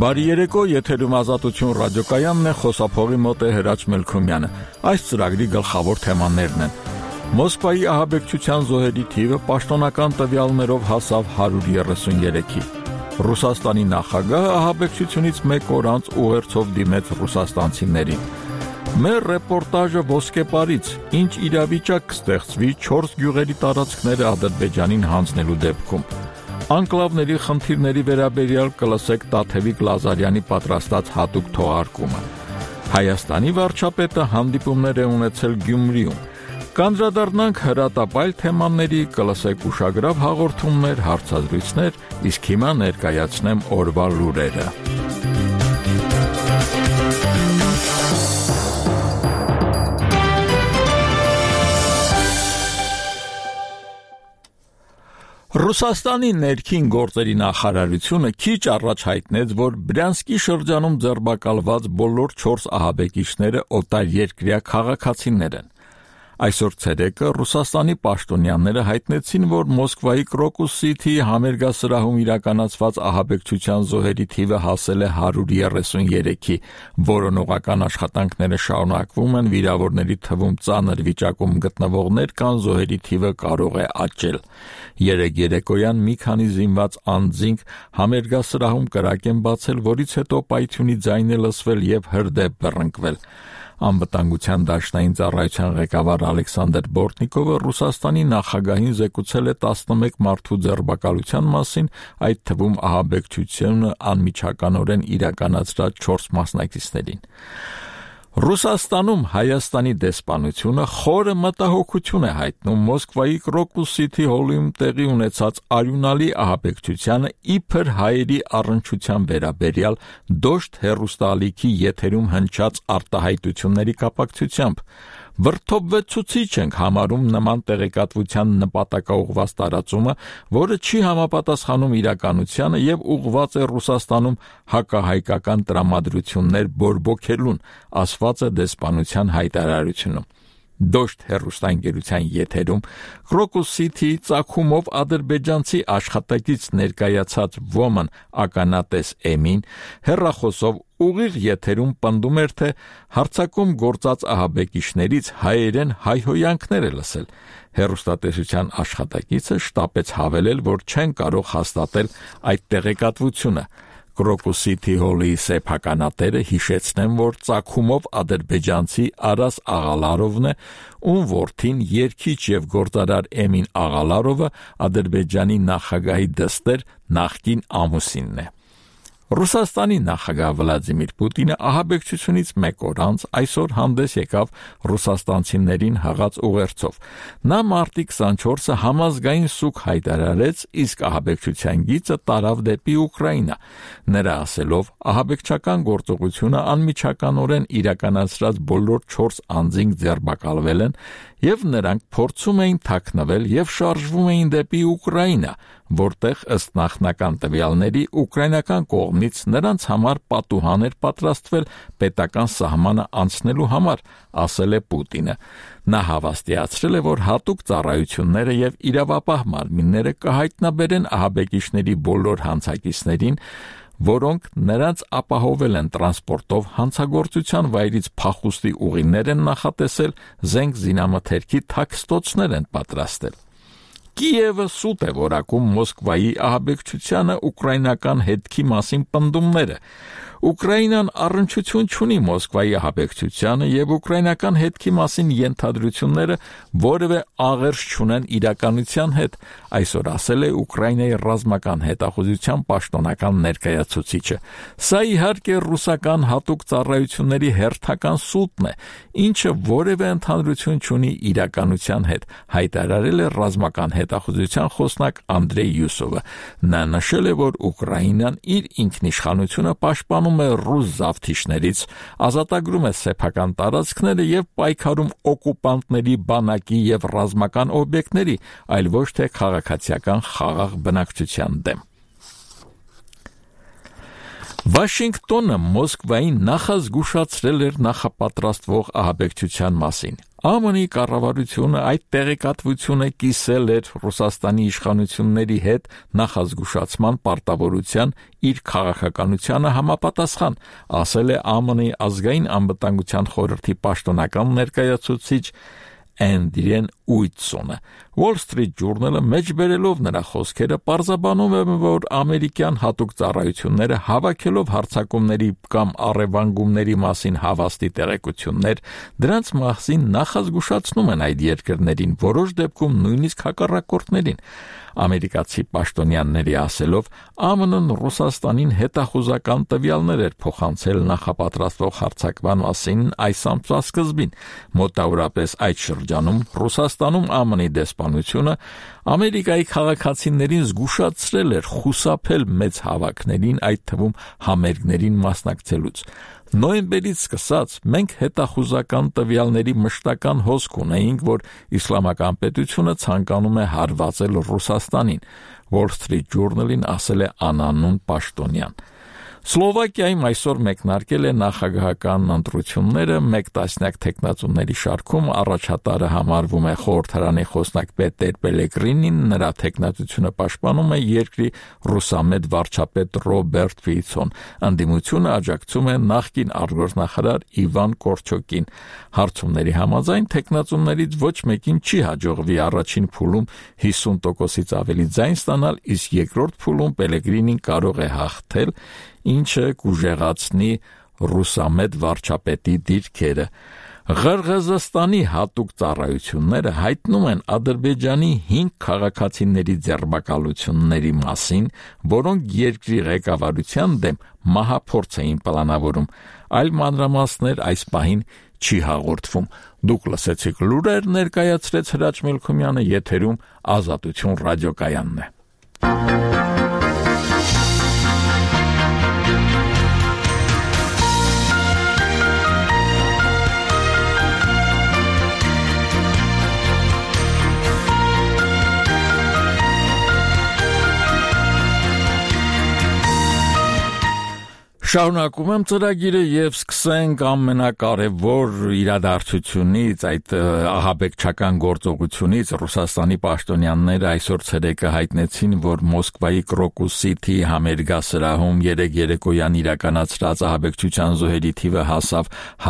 Բարի երեկո, եթերում Ազատություն ռադիոկայանն է, խոսափողի մոտ է Հրաչ Մելքումյանը։ Այս ծրագրի գլխավոր թեմաներն են. Մոսկվայի ահաբեկչության զոհերի թիվը պաշտոնական տվյալներով հասավ 133-ի։ Ռուսաստանի նախագահը ահաբեկչությունից մեկ օր անց ուղերձով դիմեց ռուսաստանցիներին։ Մեր ռեպորտաժը ոսկեպարից, ինչ իրավիճակ կստեղծվի 4 գյուղերի տարածքները Ադրբեջանին հանձնելու դեպքում։ Անկլավների խնդիրների վերաբերյալ կլսեք Տաթևիկ Լազարյանի պատրաստած հատուկ թողարկումը։ Հայաստանի վարչապետը հանդիպումներ է ունեցել Գյումրիում։ Կանդրադառնանք հրատապայլ թեմաների, կլսեք ուշագրավ հաղորդումներ, հարցազրույցներ, իսկ հիմա ներկայացնեմ օրվա լուրերը։ Ռուսաստանի ներքին գործերի նախարարությունը քիչ առաջ հայտնեց, որ Բրյանսկի շրջանում ձերբակալված բոլոր 4 ահաբեկիչները օտարերկրյա քաղաքացիներ են։ Այսօր ցերեկը Ռուսաստանի պաշտոնյաները հայտնեցին, որ Մոսկվայի Կրոկուս Սիթիի համերգասրահում իրականացված ահաբեկչության զոհերի թիվը հասել է 133-ի, որոնողական աշխատանքները շարունակվում են, վիրավորների թվում ծանր վիճակում գտնվողներ կան, զոհերի թիվը կարող է աճել։ Երեկ երեկոյան մի քանի զինված անձինք համերգասրահում կրակ են բացել, որից հետո պայթյունի ձայն է լսվել եւ հրդեհ բռնկվել։ Անվտանգության դաշնային ծառայության ղեկավար Ալեքսանդր Բորտնիկովը Ռուսաստանի նախագահին զեկուցել է 11 մարդու ձերբակալության մասին, այդ թվում ահաբեկչությունը անմիջականորեն իրականացրած 4 մասնակիցներին։ Ռուսաստանում Հայաստանի դեսպանությունը խորը մտահոգություն է հայտնում Մոսկվայի Կրոկուս Սիթի հոլում տեղի ունեցած արյունալի ահաբեկչությանը իբր հայերի առնչության վերաբերյալ դոշտ հեռուստաալիքի եթերում հնչած արտահայտությունների կապակցությամբ։ Վրդովվեցուցիչ ենք համարում նման տեղեկատվության նպատակաուղղված տարածումը, որը չի համապատասխանում իրականությանը եւ ուղղված է Ռուսաստանում հակահայկական տրամադրություններ բորբոքելուն, ասված է դեսպանության հայտարարությունում։ Դոշտ հեռուստաընկերության եթերում Կրոկուս Սիթիի ծագումով ադրբեջանցի աշխատակից ներկայացած ոմն ականատես Էմին հեռախոսով ուղիղ եթերում պնդում էր, թե հարձակում գործած ահաբեկիչներից հայերեն հայհոյանքներ է լսել։ Հեռուստատեսության աշխատակիցը շտապեց հավելել, որ չեն կարող հաստատել այդ տեղեկատվությունը։ Կրոկուս Սիթի հոլի սեփականատերը հիշեցնեմ, որ ծագումով ադրբեջանցի Արաս Աղալարովն է, ում որդին երգիչ եւ գործարար Էմին Աղալարովը Ադրբեջանի նախագահի դստեր նախկին ամուսինն է։ Ռուսաստանի նախագահ Վլադիմիր Պուտինը ահաբեկչությունից մեկ օր անց այսօր հանդես եկավ ռուսաստանցիներին հղած ուղերձով։ Նա մարտի 24-ը համազգային սուգ հայտարարեց, իսկ ահաբեկչության գիծը տարավ դեպի Ուկրաինա։ Նրա ասելով, ահաբեկչական գործողությունը անմիջականորեն իրականացրած բոլոր 4 անձինք ձերբակալվել են եւ նրանք փորձում էին թաքնվել եւ շարժվում էին դեպի Ուկրաինա, որտեղ ըստ նախնական տվյալների ուկրաինական կողմից նրանց համար պատուհան էր պատրաստվել պետական սահմանը անցնելու համար, ասել է Պուտինը։ Նա հավաստիացրել է, որ հատուկ ծառայությունները եւ իրավապահ մարմինները կհայտնաբերեն ահաբեկիչների բոլոր հանցակիցներին, որոնք նրանց ապահովել են տրանսպորտով, հանցագործության վայրից փախուստի ուղիներ են նախատեսել, զենք զինամթերքի թաքստոցներ են պատրաստել։ Կիևը սուտ է որակում Մոսկվայի ահաբեկչությանը ուկրաինական հետքի մասին պնդումները։ Ուկրաինան առնչություն չունի Մոսկվայի ահաբեկչությանը եւ ուկրաինական հետքի մասին ենթադրությունները որևէ աղերս չունեն իրականության հետ, այսօր ասել է Ուկրաինայի ռազմական հետախուզության պաշտոնական ներկայացուցիչը։ Սա իհարկե ռուսական հատուկ ծառայությունների հերթական սուտն է, ինչը որևէ ընդհանրություն չունի իրականության հետ, հայտարարել է ռազմական հետախուզության խոսնակ Անդրեյ Յուսովը։ Նա նշել է, որ Ուկրաինան իր ինքնիշխանությունը պաշտպանում է ռուս զավթիչներից, ազատագրում է սեփական տարածքները եւ պայքարում օկուպանտների բանակի եւ ռազմական օբյեկտների, այլ ոչ թե քաղաքացիական խաղաղ բնակչության դեմ։ Վաշինգտոնը Մոսկվային նախազգուշացրել էր նախապատրաստվող ահաբեկչության մասին։ ԱՄՆ-ի կառավարությունը այդ տեղեկատվությունը կիսել էր Ռուսաստանի իշխանությունների հետ նախազգուշացման պարտավորության իր քաղաքականությանը համապատասխան, ասել է ԱՄՆ-ի ազգային անվտանգության խորհրդի պաշտոնական ներկայացուցիչ Andrian Whitson-ը։ Wall Street Journal-ը մեջբերելով նրա խոսքերը պարզաբանում է, որ ամերիկյան հատուկ ծառայությունները հավաքելով հարձակումների կամ առևանգումների մասին հավաստի տեղեկություններ, դրանց մասին նախազգուշացնում են այդ երկրներին, որոշ դեպքում նույնիսկ հակառակորդներին։ Ամերիկացի պաշտոնյաների ասելով, ԱՄՆ-ն Ռուսաստանին հետախուզական տվյալներ էր փոխանցել նախապատրաստվող հարձակման մասին այս ամսվա սկզբին։ Մոտավորապես այդ շրջանում Ռուսաստանում ԱՄՆ-ի դեսպանությունը Ամերիկայի քաղաքացիներին զգուշացրել էր խուսափել մեծ հավաքներին, այդ թվում համերգներին մասնակցելուց։ Նոյեմբերից սկսած մենք հետախուզական տվյալների մշտական հոսք ունեինք, որ իսլամական պետությունը ցանկանում է հարվածել Ռուսաստանին, Wall Street Journal-ին ասել է անանուն պաշտոնյան։ Սլովակիայում այսօր մեկնարկել է նախագահական ընտրությունները, մեկ տասնյակ թեկնածուների շարքում առաջատարը համարվում է խորհրդարանի խոսնակ Պետեր Պելեգրինին, նրա թեկնածությունը պաշտպանում է երկրի ռուսամետ վարչապետ Ռոբերտ Ֆիցոն, ընդդիմությունը աջակցում է նախկին արտգործնախարար Իվան Կորչոկին։ Հարցումների համաձայն թեկնածուներից ոչ մեկին չի հաջողվի առաջին փուլում 50%-ից ավելի ձայն ստանալ, իսկ երկրորդ փուլում Պելեգրինին կարող է հաղթել, ինչը կուժեղացնի ռուսամետ վարչապետի դիրքերը։ Ղրղըզստանի հատուկ ծառայությունները հայտնում են Ադրբեջանի 5 քաղաքացիների ձերբակալությունների մասին, որոնք երկրի ղեկավարության դեմ մահափորձ էին պլանավորում, այլ մանրամասներ այս պահին չի հաղորդվում։ Դուք լսեցիք լուրեր, ներկայացրեց Հրաչ Մելքումյանը, եթերում Ազատություն ռադիոկայանն է։ Շարունակում եմ ծրագիրը եւ սկսենք ամենակարևոր իրադարձությունից, այդ ահաբեկչական գործողությունից։ Ռուսաստանի պաշտոնյաները այսօր ցերեկը հայտնեցին, որ Մոսկվայի Կրոկուս-Սիթի համերգասրահում երեկոյան իրականացրած ահաբեկչության զոհերի թիվը հասավ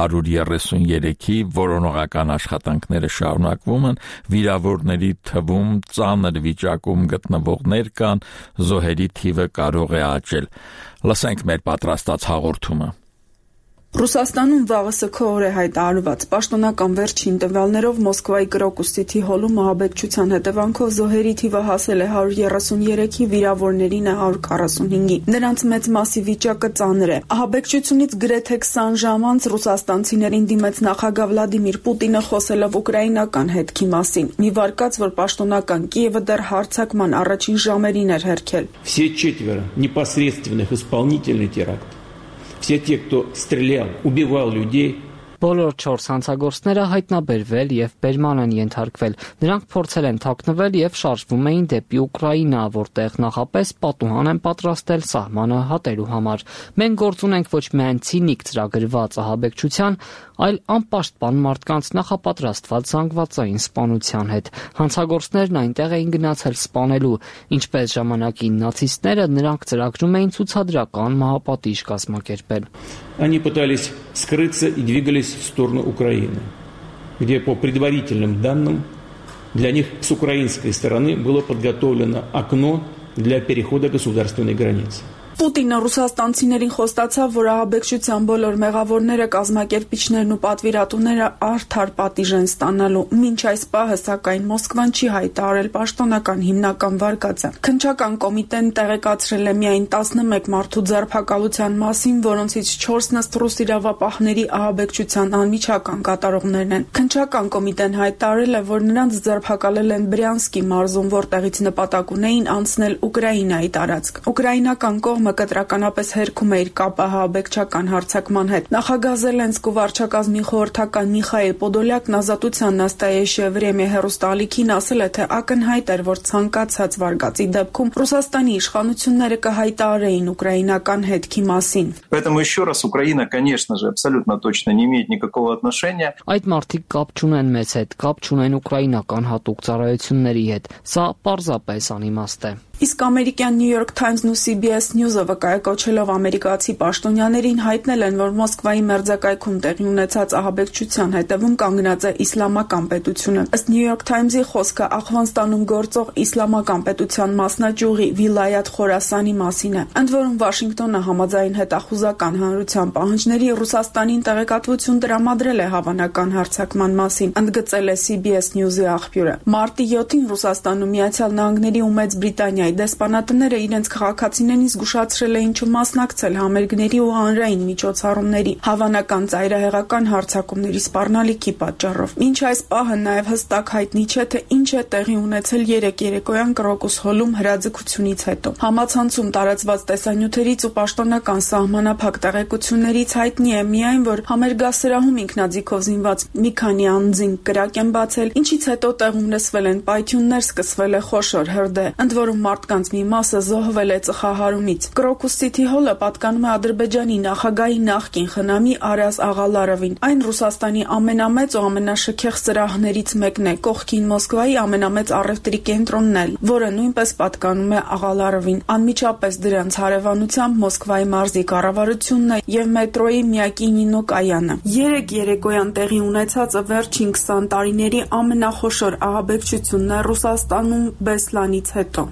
133-ի, որոնողական աշխատանքները շարունակվում են, վիրավորների թվում ծանր վիճակում գտնվողներ կան, զոհերի թիվը կարող է աճել։ Լսենք մեր պատրաստած հաղորդումը։ Ռուսաստանում վաղը սգոր է հայտարարված պաշտոնական վերջին տվյալներով Մոսկվայի Կրոկուս-Սիթի հոլում ահաբեկչության հետևանքով զոհերի թիվը հասել է 133-ի, վիրավորներին է 145-ի։ Նրանց մեծ մասի վիճակը ծանր է։ Ահաբեկչությունից գրեթե 20 ժամ անց ռուսաստանցիներին դիմեց նախագահ Վլադիմիր Պուտինը, խոսելով ուկրաինական հետքի մասին։ Մի վարկած, որ պաշտոնական Կիևը դեռ հարձակման առաջին ժամերին էր հերքել։ Все четверо непосредственных исполнителей теракта. Все те, кто стрелял, убивал людей, Բոլոր 4 հանցագործները հայտնաբերվել եւ բերման են ենթարկվել։ Նրանք փորձել են թաքնվել եւ շարժվում էին դեպի Ուկրաինա, որտեղ նախապես պատուհան են պատրաստել սահմանը հատելու համար։ Մենք գործ ունենք ոչ միայն ցինիկ ծրագրված ահաբեկչության, այլ անպաշտպան մարդկանց նախապատրաստված զանգվածային սպանության հետ։ Հանցագործներն այնտեղ էին гнացել սպանելու, ինչպես ժամանակին նացիստները, նրանք ծրագրում էին ցուցադրական մահապատիժ կազմակերպել։ Они пытались скрыться и двигались в сторону Украины, где по предварительным данным для них с украинской стороны было подготовлено окно для перехода государственной границы. Պուտինը ռուսաստանցիներին խոստացավ, որ ահաբեկչության բոլոր մեղավորները, կազմակերպիչներն ու պատվիրատուները արդար պատիժ են ստանալու։ Մինչ այս պահը, սակայն, Մոսկվան չի հայտարարել պաշտոնական հիմնական վարկածը։ Քննչական կոմիտեն տեղեկացրել է միայն 11 մարդու ձերբակալության մասին, որոնցից 4-ն ըստ ռուս իրավապահների ահաբեկչության անմիջական կատարողներն են։ Քննչական կոմիտեն հայտարարել է, որ նրանց ձերբակալել են Բրյանսկի մարզում, որտեղից նպատակ ունեին անցնել Ուկրաինայի տարածք։ Ուկրաինական կողմը Բաքումը կտրականապես հերքում է իր կապը ահաբեկչական հարձակման հետ։ Նախագահ Զելենսկու վարչակազմի խորհրդական Միխայել Պոդոլյակն Ազատության Նաստայեշիե Վրեմյա հեռուստաալիքին ասել է, թե ակնհայտ էր, որ ցանկացած վարկածի դեպքում Ռուսաստանի իշխանությունները կհայտարարեին ուկրաինական հետքի մասին։ Поэтому еще раз Украина, конечно же, абсолютно точно не имеет никакого отношения. Այդ մարդիկ կապ չունեն մեզ հետ, կապ չունեն ուկրաինական հատուկ ծառայությունների հետ։ Սա պարզապես անիմաստ է։ Իսկ ամերիկյան New York Times-ն ու CBS News-ը վկայակոչելով ամերիկացի պաշտոնյաներին հայտնել են, որ Մոսկվայի մերձակայքում տեղի ունեցած ահաբեկչության հետևում կանգնած է իսլամական պետությունը։ Ըստ New York Times-ի խոսքը Աֆղանստանում գործող իսլամական պետության մասնաճյուղի Վիլայաթ Խորասանի մասին է։ Ընդ որում Վաշինգտոնը համաձայն հետախուզական հանրության պահանջների Ռուսաստանին տեղեկատվություն տրամադրել է հավանական հարձակման մասին, ընդգծել է CBS News-ի աղբյուրը։ Մարտի 7-ին Ռուսաստանում Միացյալ Նահանգների ու Մեծ Բրիտանիայի դեսպանատները իրենց քաղաքացիներին զգուշացրել էին չմասնակցել համերգների ու հանրային միջոցառումների հավանական ծայրահեղական հարձակումների սպառնալիքի պատճառով։ Մինչ այս պահը նաև հստակ հայտնի չէ, թե ինչ է տեղի ունեցել երեկոյան Կրոկուս հոլում հրաձգությունից հետո։ Համացանցում տարածված տեսանյութերից ու պաշտոնական սահմանափակ տեղեկություններից հայտնի է միայն, որ համերգասրահում ինքնաձիգով զինված մի քանի անձինք կրակ են բացել, ինչից հետո տեղում լսվել են պայթյուններ, սկսվել է խոշոր հրդեհ, ընդ որում մարդկանց մի մասը զոհվել է ծխահարումից։ Կրոկուս City Hall-ը պատկանում է Ադրբեջանի նախագահի նախկին խնամի Արազ Աղալարովին։ Այն Ռուսաստանի ամենամեծ ու ամենաշքեղ սրահներից մեկն է, կողքին Մոսկվայի ամենամեծ առևտրի կենտրոնն է, որը նույնպես պատկանում է Աղալարովին։ Անմիջապես դրանց հարևանությամբ Մոսկվայի մարզի կառավարությունն է եւ մետրոյի Միակինինո կայանը։ Երեկոյան տեղի ունեցածը վերջին 20 տարիների ամենախոշոր ահաբեկչությունն է Ռուսաստանում Բեսլանից հետո։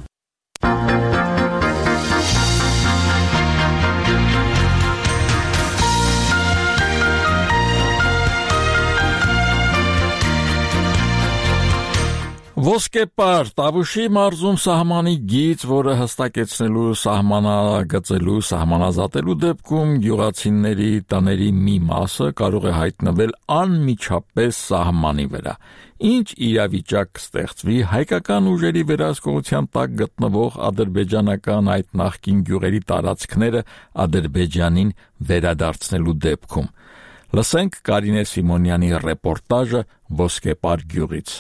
Ոսկեպար Տավուշի մարզում սահմանի գիծ, որը հստակեցնելու, սահմանագծելու, սահմանազատելու դեպքում գյուղացիների տների մի մասը կարող է հայտնվել անմիջապես սահմանի վրա։ Ինչ իրավիճակ կստեղծվի հայկական ուժերի վերահսկողության տակ գտնվող ադրբեջանական այդ նախկին գյուղերի տարածքները Ադրբեջանին վերադարձնելու դեպքում։ Լսենք Կարինե Սիմոնյանի ռեպորտաժը Ոսկեպար գյուղից։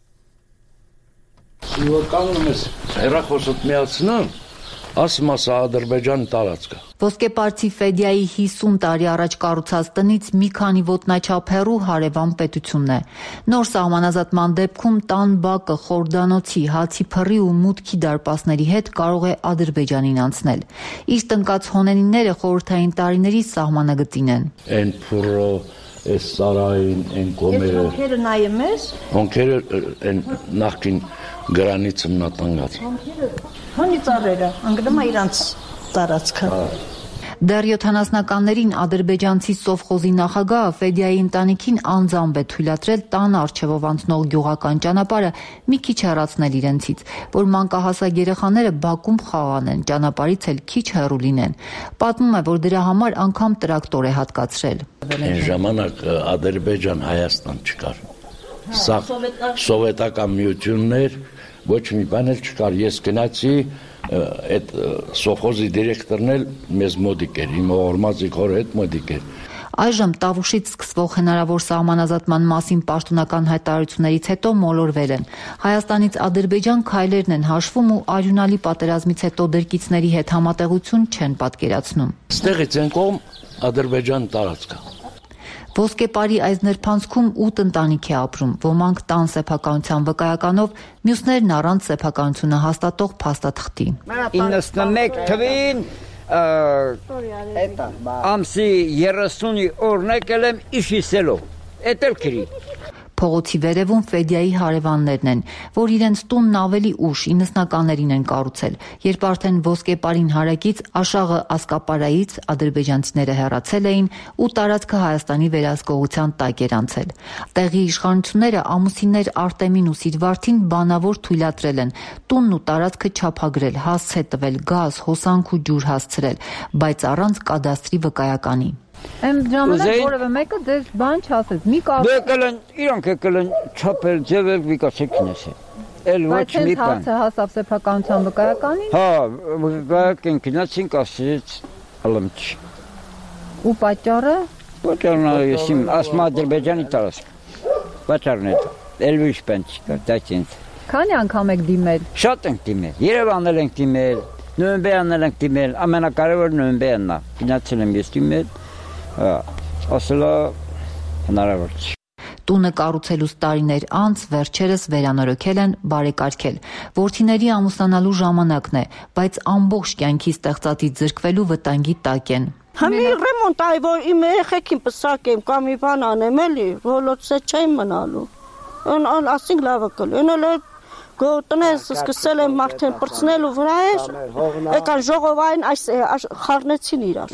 Կանգնում ես հեռախոսդ միացնեմ, ասում ասա Ադրբեջանի տարածքը։ Ոսկեպարցի Ֆեդիայի 50 տարի առաջ կառուցած տնից մի քանի ոտնաչափ հեռու հարևան պետությունն է։ Նոր սահմանազատման դեպքում տան բակը, խորդանոցի, հացի փռի ու մուտքի դարպասների հետ կարող է Ադրբեջանին անցնել։ Իր տնկած հոնենիները խորհրդային տարիների սահմանագծին են։ Են փուրո, այս սարային, են կոմերը։ Հոնքերը նայում ես։ Հոնքերը են նախկին գրանից մնատանգած։ Հոնի ծառերը, անգնում է իրանց տարածքը։ Դեռ 70-ականներին ադրբեջանցի սովխոզի նախագահը Ֆեդիայի ընտանիքին անձամբ է թույլատրել տան առջևով անցնող գյուղական ճանապարհը մի քիչ հեռացնել իրենցից, որ մանկահասակ երեխաները բակում խաղանեն, ճանապարհից էլ քիչ հեռու լինեն։ Պատմում է, որ դրա համար անգամ տրակտոր է հատկացրել։ Այն ժամանակ Ադրբեջան-Հայաստան չկար։ Սա սովետական միություններ, ոչ մի բան էլ չկար։ Ես գնացի, այդ սովխոզի դիրեկտորն էլ մեզ մոդիկ էր, իմ օրմազի քորը հետ մոդիկ էր։ Այժմ Տավուշից սկսվող հնարավոր սահմանազատման մասին պաշտոնական հայտարարություններից հետո մոլորվել են։ Հայաստանից Ադրբեջան քայլերն են հաշվում ու արյունալի պատերազմից հետո դրկիցների հետ համատեղություն չեն պատկերացնում։ Ստեղից են կողմ Ադրբեջան տարածքը։ Ոսկեպարի այս նրբանցքում 8 ընտանիք է ապրում, ոմանք տան սեփականության վկայականով, մյուսներն առանց սեփականությունը հաստատող փաստաթղթի։ 91 թվին ամսի 30-ի օրն եկել եմ Իշիսելով, էդ էլ քրի։ Փողոցի վերևում Ֆեդիայի հարևաններն են, որ իրենց տունն ավելի ուշ 90-ականներին են կառուցել, երբ արդեն Ոսկեպարին հարակից Աշաղը Ասկապարայից ադրբեջանցիները հեռացել էին ու տարածքը Հայաստանի վերահսկողության տակ էր անցել։ Տեղի իշխանությունները ամուսիններ Արտեմին ու Սիրվարդին բանավոր թույլատրել են տունն ու տարածքը չափագրել, հասցե տվել, գազ, հոսանք ու ջուր հասցրել, բայց առանց կադաստրի վկայականի։ Եմ ժամանակ որևէ մեկը դες բան չասեց, մի կար։ Դե կլեն, իրանք եկել են չափել, ձևել վիկասեքին էսե։ էլ ոչ մի բան։ Բայց հասավ սեփականության վկայականին։ Հա, վկայական գնացինք ասից ալմջ։ Ու պատճառը։ Պատճառն ասիմ ասմա Ադրբեջանի տարածք։ Պատճառն է։ Էլ ոչ բան չկա, դա ինձ։ Քանի անգամ եք դիմել։ Շատ ենք դիմել։ Երևանել ենք դիմել, Նոյեմբերն ենք դիմել, ամենակարևորը Նոյեմբերն է։ Գնացել եմ ես դիմել, ասելա հնարավոր չի։ Տունը կառուցելուց տարիներ անց վերջերս վերանորոգել են, բարեկարգել։ Որդիների ամուսնանալու ժամանակն է, բայց ամբողջ կյանքի ստեղծածից զրկվելու վտանգի տակ են։ Համի ռեմոնտ այ որ իմ երեխեքին պսակեմ կամ մի բան անեմ էլի, ոլորտս չեմ մնալու։ Ասինք լավը կլինի, Գոտնես սկսել եմ մարդեն պրծնելու վրա էր, եկան ժողովային այս խառնեցին իրար։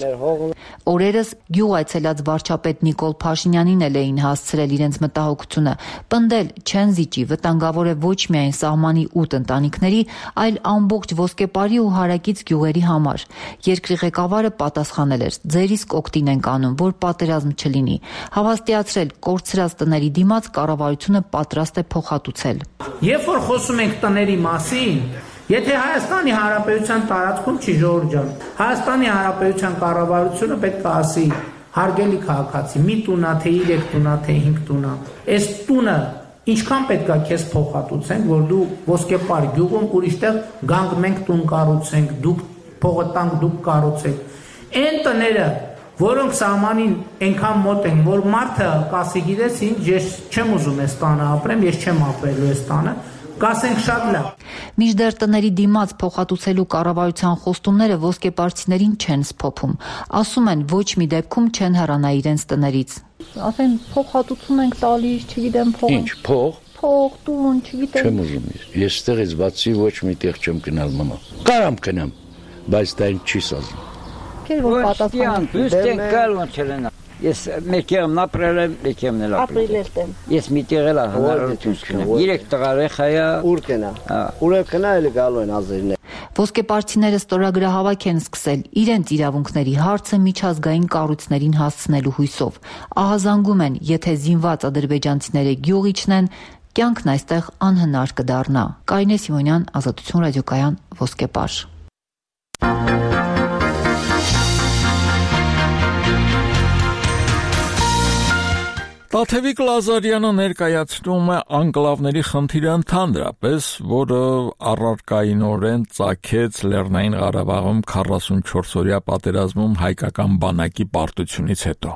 Օրերս գյուղ այցելած վարչապետ Նիկոլ Փաշինյանին էլ էին հասցրել իրենց մտահոգությունը, պնդել չեն զիջի, վտանգավոր է ոչ միայն սահմանի 8 ընտանիքների, այլ ամբողջ ոսկեպարի ու հարակից գյուղերի համար։ Երկրի ղեկավարը պատասխանել էր. ձեր իսկ օգտին ենք անում, որ պատերազմ չլինի։ Հավաստիացրել կորցրած տների դիմաց կառավարությունը պատրաստ է փոխհատուցել։ Երբ որ խոսում ենք տների մասին, եթե Հայաստանի Հանրապետության տարածքում չի Ժողովուրդ ջան, Հայաստանի Հանրապետության կառավարությունը պետք է ասի, հարգելի քաղաքացի, մի տունա, թե 3 տունա, թե 5 տունա, այս տունը ինչքան պետք է քեզ փոխհատուցենք, որ դու ոսկեպար գյուղում ուրիշտեղ գանք մենք տուն կառուցենք, դուք փողը տանք, դուք կառուցեք։ Այն տները, որոնք սահմանին այնքան մոտ են, որ մարդը կասի գիտես ինչ, ես չեմ ուզում այս տանը ապրեմ, ես չեմ ապրելու այս տանը, կասենք շատ լավ։ Մինչդեռ տների դիմաց փոխհատուցելու կառավարության խոստումները ոսկեպարցիներին չեն սփոփում։ Ասում են ոչ մի դեպքում չեն հեռանա իրենց տներից։ Ասեն փոխհատուցում ենք տալիս, չգիտեմ փող։ Ինչ փող։ Փող, տուն, չգիտեմ։ Չեմ ուզում ես ստեղից բացի ոչ մի տեղ չեմ գնալ մնա։ Կարամ գնամ, բայց դա ինձ չի սազում։ Քեր որ պատասխան։ Դուստեն կալուն չլենա։ Ես մեկերն ապրել եմ, մեկերն էլ ապրել եմ։ Ես մի տեղ էլ հնարավորություն չունեմ։ 3 տղարեխայա ուր կնա։ Ուր կնա էլ գալու են ազերն։ Ոսկեպարցիները ստորագրահավաք են սկսել իրենց իրավունքների հարցը միջազգային կառույցներին հասցնելու հույսով։ Ահազանգում են, եթե զինված ադրբեջանցիները գյուղ իջնեն, կյանքն այստեղ անհնար կդառնա։ Կարինե Սիմոնյան, Ազատություն ռադիոկայան, Ոսկեպար։ Տաթևիկ Լազարյանը ներկայացնում է անկլավների խնդիրը ընդհանրապես, որը առարկայինորեն ծագեց Լեռնային Ղարաբաղում 44-օրյա պատերազմում հայկական բանակի պարտությունից հետո։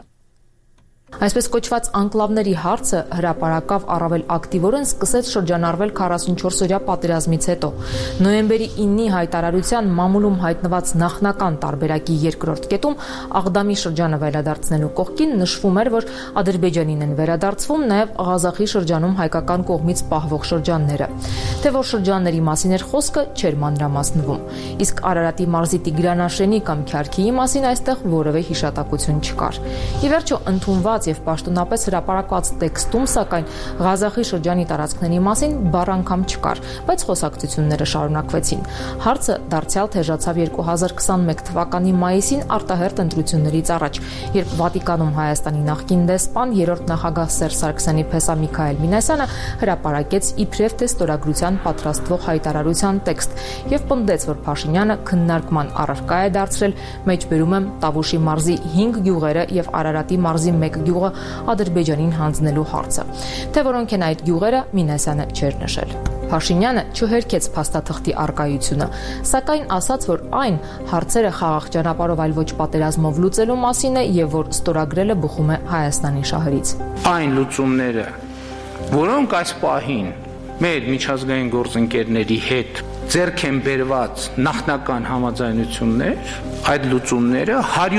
Այսպես կոչված անկլավների հարցը հրապարակավ առավել ակտիվորեն սկսեց շրջանառվել 44-օրյա պատերազմից հետո։ Նոյեմբերի 9-ի հայտարարության մամուլում հայտնված նախնական տարբերակի երկրորդ կետում Աղդամի շրջանը վերադարձնելու կողքին նշվում էր, որ Ադրբեջանին են վերադարձվում նաև Ղազախի շրջանում հայկական կողմից պահվող շրջանները։ Թե որ շրջանների մասին էր խոսքը, չէր մանրամասնվում։ Իսկ Արարատի մարզի Տիգրանաշենի կամ Քյարքիի մասին այստեղ որևէ հիշատակություն չկար։ Ի վերջո ընդունված եւ պաշտոնապես հրապարակված տեքստում, սակայն Ղազախի շրջանի տարածքների մասին բառ անգամ չկար, բայց խոսակցությունները շարունակվեցին։ Հարցը դարձյալ թեժացավ 2021 թվականի մայիսին արտահերթ ընտրություններից առաջ, երբ Վատիկանում Հայաստանի նախկին դեսպան, երրորդ նախագահ Սերժ Սարգսյանի փեսա Միքայել Մինասյանը հրապարակեց իբրև թե ստորագրության պատրաստվող հայտարարության տեքստ եւ պնդեց, որ Փաշինյանը քննարկման առարկա է դարձրել, մեջբերում եմ Տավուշի մարզի 5 գյուղերը եւ Արարատի մարզի 1 գյուղը Ադրբեջանին հանձնելու հարցը։ Թե որոնք են այդ գյուղերը, Մինասյանը չէր նշել։ Փաշինյանը չհերքեց փաստաթղթի արկայությունը, սակայն ասաց, որ այն հարցերը խաղաղ ճանապարհով այլ ոչ պատերազմով լուծելու մասին է եւ որ ստորագրելը բխում է Հայաստանի շահերից։ Այն լուծումները, որոնք այս պահին մեր միջազգային գործընկերների հետ ձեռք են բերված նախնական համաձայնություններ, այդ լուծումները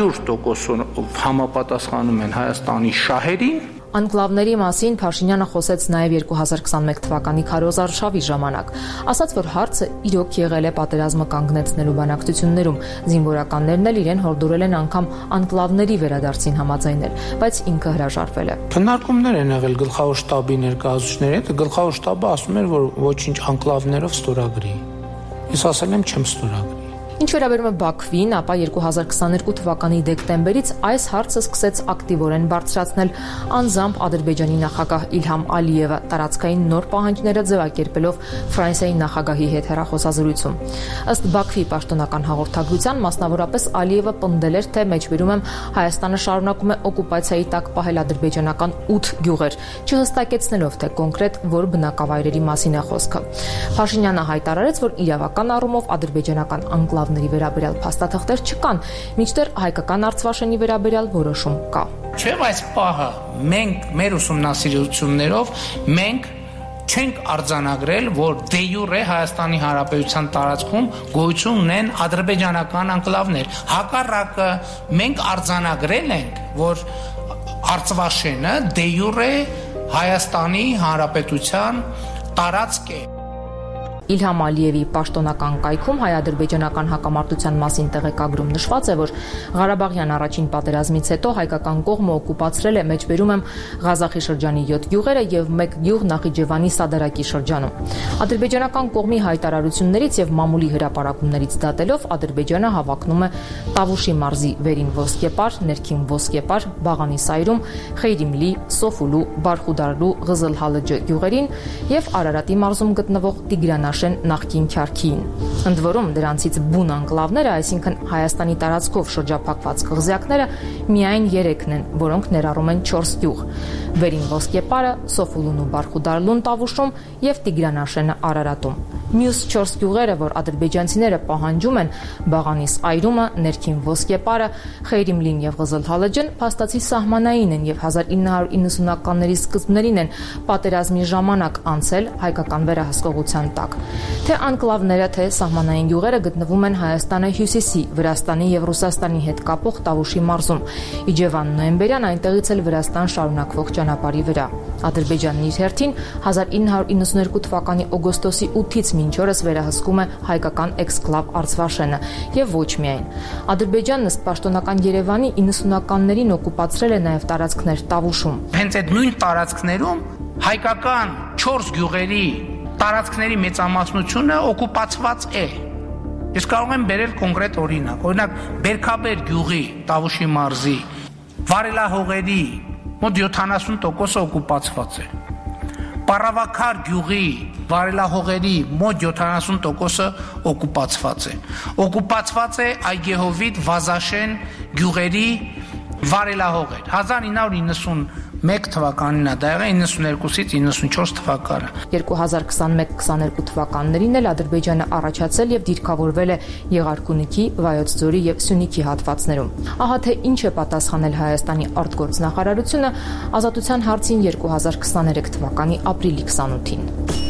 100% համապատասխանում են Հայաստանի շահերին։ Անկլավների մասին Փաշինյանը խոսեց նաև 2021 թվականի քարոզարշավի ժամանակ։ Ասաց, որ հարցը իրոք եղել է պատերազմը կանգնեցնելու բանակցություններում, զինվորականներն էլ իրեն հորդորել են անգամ անկլավների վերադարձին համաձայնել, բայց ինքը հրաժարվել է։ Քննարկումներ են եղել գլխավոր շտաբի ներկայացուցիչների հետ, գլխավոր շտաբը ասում էր, որ ոչինչ անկլավներով ստորագրի։ Ես ասել եմ չեմ ստորագրի։ Ինչ վերաբերում է Բաքվին, ապա 2022 թվականի դեկտեմբերից այս հարցը սկսեց ակտիվորեն բարձրացնել անձամբ Ադրբեջանի նախագահ Իլհամ Ալիևը, տարածքային նոր պահանջները ձևակերպելով Ֆրանսիայի նախագահի հետ հեռախոսազրույցում։ Ըստ Բաքվի պաշտոնական հաղորդագրության, մասնավորապես Ալիևը պնդել էր, թե մեջբերում եմ Հայաստանը շարունակում է օկուպացիայի տակ պահել ադրբեջանական 8 գյուղեր, չհստակեցնելով, թե կոնկրետ որ բնակավայրերի մասին է խոսքը։ Փաշինյանը հայտարարեց, որ իրավական առումով ադրբեջանական անկլավների վերաբերյալ փաստաթղթեր չկան, մինչդեռ հայկական Արցվաշենի վերաբերյալ որոշում կա։ Չէ, այս պահը մենք մեր ուսումնասիրություններով չենք արձանագրել, որ դե յուրե Հայաստանի Հանրապետության տարածքում գոյություն ունեն ադրբեջանական անկլավներ։ Հակառակը մենք արձանագրել ենք, որ Արցվաշենը դե յուրե Հայաստանի Հանրապետության տարածք է։ Իլհամ Ալիևի պաշտոնական կայքում հայ-ադրբեջանական հակամարտության մասին տեղեկագրում նշված է, որ Ղարաբաղյան առաջին պատերազմից հետո հայկական կողմը օկուպացրել է մեջբերում եմ Ղազախի շրջանի 7 գյուղերը եւ 1 գյուղ Նախիջևանի Սադարակի շրջանում։ Ադրբեջանական կողմի հայտարարություններից եւ մամուլի հրապարակումներից դատելով Ադրբեջանը հավակնում է Տավուշի մարզի վերին ոսկեպար, ներքին ոսկեպար, Բաղանի Սայրում, Խեյրիմլի, Սոֆուլու, Բարխուդարլու, Ղզլհալջը գյուղերին եւ Արարատի մարզում գտնվող Տիգրանաշեն նախկին Քյարքիին։ Ընդ որում դրանցից բուն անկլավները, այսինքն Հայաստանի տարածքով շրջափակված կղզյակները միայն 3-ն են, որոնք ներառում են 4 գյուղ՝ Վերին ոսկեպարը, Սոֆուլուն ու Բարխուդարլուն Տավուշում եւ Տիգրանաշենը Արարատում։ Մյուս 4 գյուղերը, որ ադրբեջանցիները պահանջում են, Բաղանիս Այրումը, ներքին ոսկեպարը, Խեյրիմլին եւ Ղզլհալջն փաստացի սահմանային են եւ 1990-ականների սկզբներին են պատերազմի ժամանակ անցել հայկական վերահսկողության տակ։ Թե անկլավները, թե սահմանային գյուղերը գտնվում են Հայաստանը հյուսիսի, Վրաստանի եւ Ռուսաստանի հետ կապող Տավուշի մարզում։ Իջևան նոյեմբերյան այնտեղից էլ Վրաստան շարունակվող ճանապարհի վրա։ Ադրբեջանն իր հերթին 1992 թվականի օգոստոսի 8-ից մինչ օրս վերահսկում է հայկական էքսկլավ Արցվաշենը եւ ոչ միայն։ Ադրբեջանն ըստ պաշտոնական Երևանի 90-ականներին օկուպացրել է նաեւ տարածքներ Տավուշում։ Հենց այդ նույն տարածքներում հայկական 4 գյուղերի տարածքների մեծամասնությունը օկուպացված է։ Ես կարող եմ բերել կոնկրետ օրինակ։ Օրինակ Բերքաբեր գյուղի Տավուշի մարզի վարելահողերի մոտ 70% օկուպացված է։ Պարավաքար գյուղի վարելահողերի մոտ 70% օկուպացված է։ Օկուպացված է Այգեհովիտ, Վազաշեն գյուղերի վարելահողեր։ 1991 թվականին է դա եղել, 92-ից 94 թվականը։ 2021-22 թվականներին էլ Ադրբեջանը առաջացել եւ դիրքավորվել է Եղարքունիքի, Վայոց ձորի եւ Սյունիքի հատվածներում։ Ահա թե ինչ է պատասխանել Հայաստանի արտգործնախարարությունը Ազատության հարցին 2023 թվականի ապրիլի 28-ին։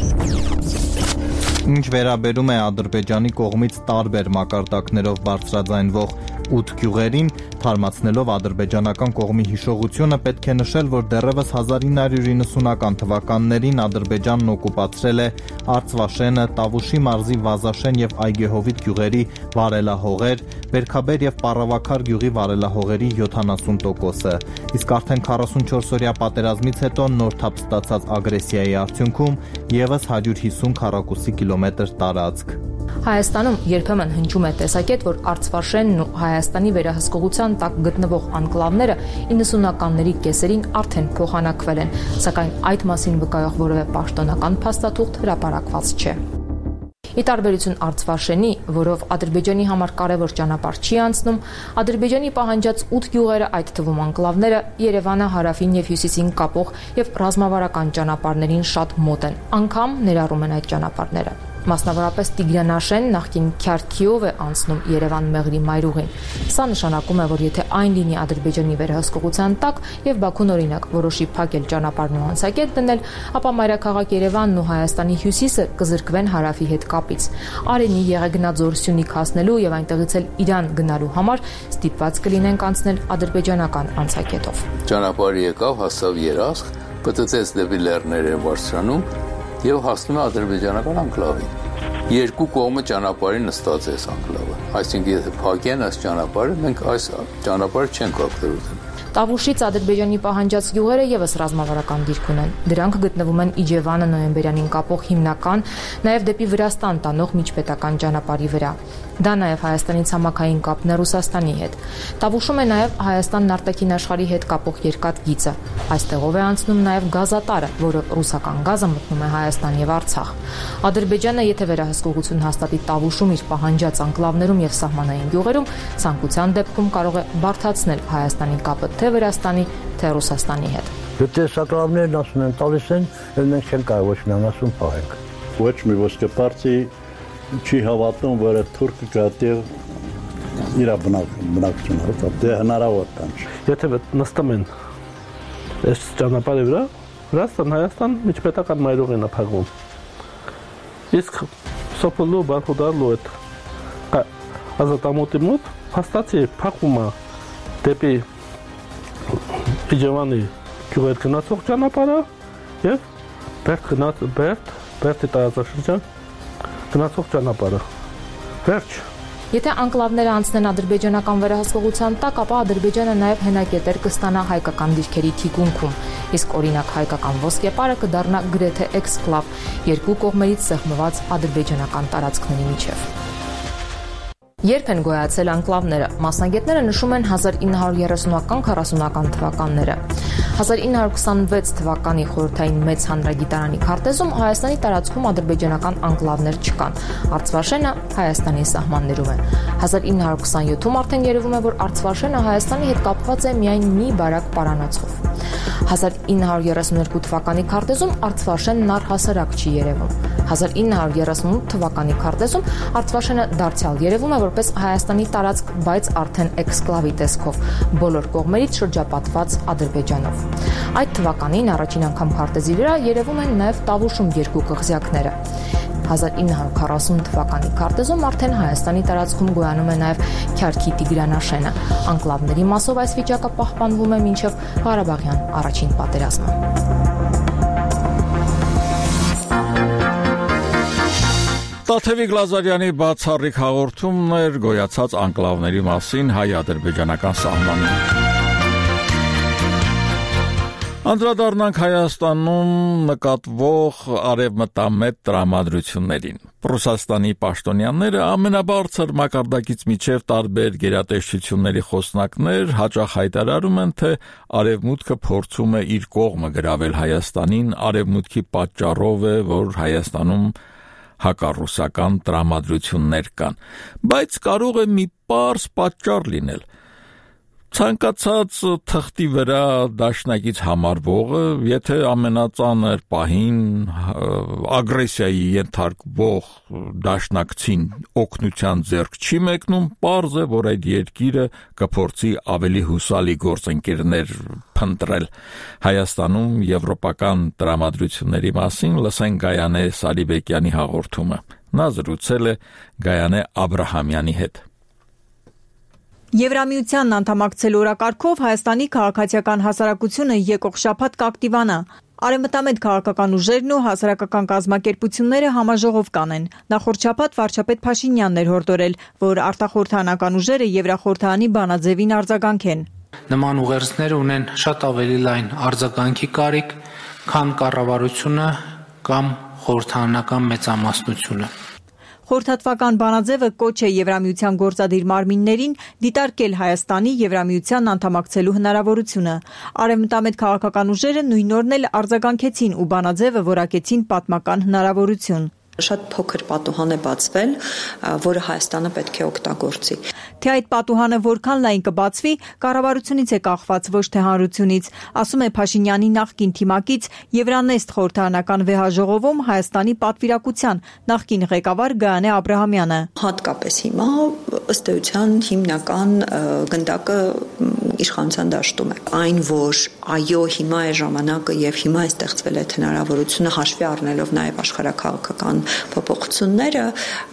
Ինչ վերաբերում է Ադրբեջանի կողմից տարբեր մակարդակներով բարձրաձայնվող 8 գյուղերին, թարմացնելով ադրբեջանական կողմի հիշողությունը, պետք է նշել, որ դեռևս 1990-ական թվականներին Ադրբեջանն օկուպացրել է Արցվաշենը, Տավուշի մարզի Վազաշեն եւ Այգեհովիտ գյուղերի վարելահողեր, Բերքաբեր եւ Պարավաքար գյուղի վարելահողերի 70%-ը, իսկ արդեն 44-օրյա պատերազմից հետո նոր թափ ստացած ագրեսիայի արդյունքում եւս 150 քառակուսի կիլոմետր տարածք։ Հայաստանում երբեմն հնչում է տեսակետ, որ Արցվաշենն ու Հայաստանի վերահսկողության տակ գտնվող անկլավները 90-ականների կեսերին արդեն փոխանակվել են, սակայն այդ մասին վկայող որևէ պաշտոնական փաստաթուղթ հրապարակված չէ։ Ի տարբերություն Արցվաշենի, որով Ադրբեջանի համար կարևոր ճանապարհ չի անցնում, Ադրբեջանի պահանջած 8 գյուղերը, այդ թվում անկլավները, Երևանը հարավին եւ հյուսիսին կապող եւ ռազմավարական ճանապարհներին շատ մոտ են, անգամ ներառում են այդ ճանապարհները։ Մասնավորապես Տիգրանաշեն նախկին Քյարքիով է անցնում Երևան-Մեղրի մայրուղին։ Սա նշանակում է, որ եթե այն լինի Ադրբեջանի վերահսկողության տակ եւ Բաքուն օրինակ որոշի փակել ճանապարհն ու անցակետ դնել, ապա մայրաքաղաք Երևանն ու Հայաստանի հյուսիսը կզրկվեն հարավի հետ կապից։ Արենի, Եղեգնաձոր, Սյունիք հասնելու եւ այնտեղից էլ Իրան գնալու համար ստիպված կլինենք անցնել ադրբեջանական անցակետով։ Ճանապարհը եկավ, հասավ Երասխ, պտտեց դեպի Լեռները Վարշանում եւ հասնում է ադրբեջանական անկլավին։ Երկու կողմը ճանապարհի նստած է անկլավը։ Այսինքն եթե փակեն այս ճանապարհը, մենք այս ճանապարհը չենք օգտվել։ Տավուշից Ադրբեջանի պահանջած գյուղերը եւս ռազմավարական դիրք ունեն։ Դրանք գտնվում են Իջևանը նոյեմբերյանին կապող հիմնական, նաեւ դեպի Վրաստան տանող միջպետական ճանապարհի վրա։ Դա նաև Հայաստանի ցամաքային կապն է Ռուսաստանի հետ։ Տավուշում է նաև Հայաստանն արտաքին աշխարհի հետ կապող երկաթ գիծը։ Այստեղով է անցնում նաև գազատարը, որը ռուսական գազը մտնում է Հայաստան եւ Արցախ։ Ադրբեջանը, եթե վերահսկողություն հաստատի Տավուշում իր պահանջած անկլավներում եւ սահմանային գյուղերում, ցանկության դեպքում կարող է բարդացնել Հայաստանի կապը թե Վրաստանի, թե Ռուսաստանի հետ։ Եթե սակրավներն ասում են տալիս են, մենք չենք կարող ոչ մի անասուն փոխենք։ Ոչ մի ոսկեպարտի չի հավատում, որ թուրքը կատեղ իր բնակչությունը, դա հնարավոր բան չէ։ Եթե նստում են այս ճանապարհի վրա, Վրաստան, Հայաստան միջպետական մայրուղին է փակվում։ Իսկ Սոփոլու, Բարխուդարլու այդ ազատամուտի մոտ փաստացի փակվում է դեպի Իջևանի գյուղեր գնացող ճանապարհը եւ Բերդի տարածաշրջան գնացող ճանապարհը։ Վերջ։ Եթե անկլավները անցնեն ադրբեջանական վերահսկողության տակ, ապա Ադրբեջանը նաև հենակետեր կստանա հայկական դիրքերի թիկունքում, իսկ օրինակ հայկական ոսկեպարը կդառնա գրեթե էքսկլավ, երկու կողմերից սեղմված ադրբեջանական տարածքների միջև։ Երբ են գոյացել անկլավները, մասնագետները նշում են 1930-40-ական թվականները։ 1926 թվականի խորհրդային մեծ հանրագիտարանի քարտեզում Հայաստանի տարածքում ադրբեջանական անկլավներ չկան։ Արցվաշենը Հայաստանի սահմաններում է։ 1927-ում արդեն երևում է, որ Արցվաշենը Հայաստանի հետ կապված է միայն մի բարակ պարանոցով։ 1932 թվականի քարտեզում Արցվաշենն առհասարակ չի երևում։ 1938 թվականի քարտեզում Արցվաշենը դարձյալ երևում է որպես Հայաստանի տարածք, բայց արդեն էքսկլավի տեսքով, բոլոր կողմերից շրջապատված Ադրբեջանով։ Այդ թվականին առաջին անգամ քարտեզի վրա երևում են նաև Տավուշում երկու կղզյակները։ 1940 թվականի քարտեզում արդեն Հայաստանի տարածքում գոյանում է նաև Քյարքի Տիգրանաշենը։ Անկլավների մասով այս վիճակը պահպանվում է մինչև Ղարաբաղյան առաջին պատերազմը։ Տաթևիկ Լազարյանի բացառիկ հաղորդումն էր գոյացած անկլավների մասին հայ-ադրբեջանական սահմանում։ Անդրադառնանք Հայաստանում նկատվող արևմտամետ տրամադրություններին։ Ռուսաստանի պաշտոնյաները ամենաբարձր մակարդակից միջև տարբեր գերատեսչությունների խոսնակներ հաճախ հայտարարում են, թե Արևմուտքը փորձում է իր կողմը գրավել Հայաստանին, Արևմուտքի պատճառով է, որ Հայաստանում հակառուսական տրամադրություններ կան, բայց կարող է մի պարզ պատճառ լինել։ Ցանկացած թղթի վրա դաշնակից համարվողը, եթե ամենածանր պահին ագրեսիայի ենթարկվող դաշնակցին օգնության ձեռք չի մեկնում, պարզ է, որ այդ երկիրը կփորձի ավելի հուսալի գործընկերներ փնտրել։ Հայաստանում եվրոպական տրամադրությունների մասին լսեն Գայանե Սարիբեկյանի հաղորդումը։ Նա զրուցել է Գայանե Աբրահամյանի հետ։ Եվրամիությանն անդամակցելու օրակարգով Հայաստանի քաղաքացիական հասարակությունը եկող շաբաթ կակտիվանա։ Արևմտամետ քաղաքական ուժերն ու հասարակական կազմակերպությունները համաժողով կանեն։ Նախորդ շաբաթ վարչապետ Փաշինյանն էր հորդորել, որ արտախորհրդարանական ուժերը Եվրախորհրդարանի բանաձևին արձագանքեն։ Նման ուղերձները ունեն շատ ավելի լայն արձագանքի կարիք, քան կառավարությունը կամ խորհրդարանական մեծամասնությունը։ Խորհրդատվական բանաձևը կոչ է Եվրամիության գործադիր մարմիններին դիտարկել Հայաստանի Եվրամիության անդամակցելու հնարավորությունը։ Արևմտամետ քաղաքական ուժերը նույն օրն էլ արձագանքեցին ու բանաձևը որակեցին պատմական հնարավորություն։ Շատ փոքր պատուհան է բացվել, որը Հայաստանը պետք է օգտագործի։ Թե այդ պատուհանը որքան լայն կբացվի, կառավարությունից է կախված, ոչ թե հանրությունից, ասում է Փաշինյանի նախկին թիմակից Եվրանեստ խորհրդարանական վեհաժողովում Հայաստանի պատվիրակության նախկին ղեկավար Գայանե Աբրահամյանը։ Հատկապես հիմա ըստ էության հիմնական գնդակը իշխանության դաշտում է։ Այն, որ այո, հիմա է ժամանակը եւ հիմա է ստեղծվել այդ հնարավորությունը հաշվի առնելով նաեւ աշխարհակաղակական փոփոխությունները,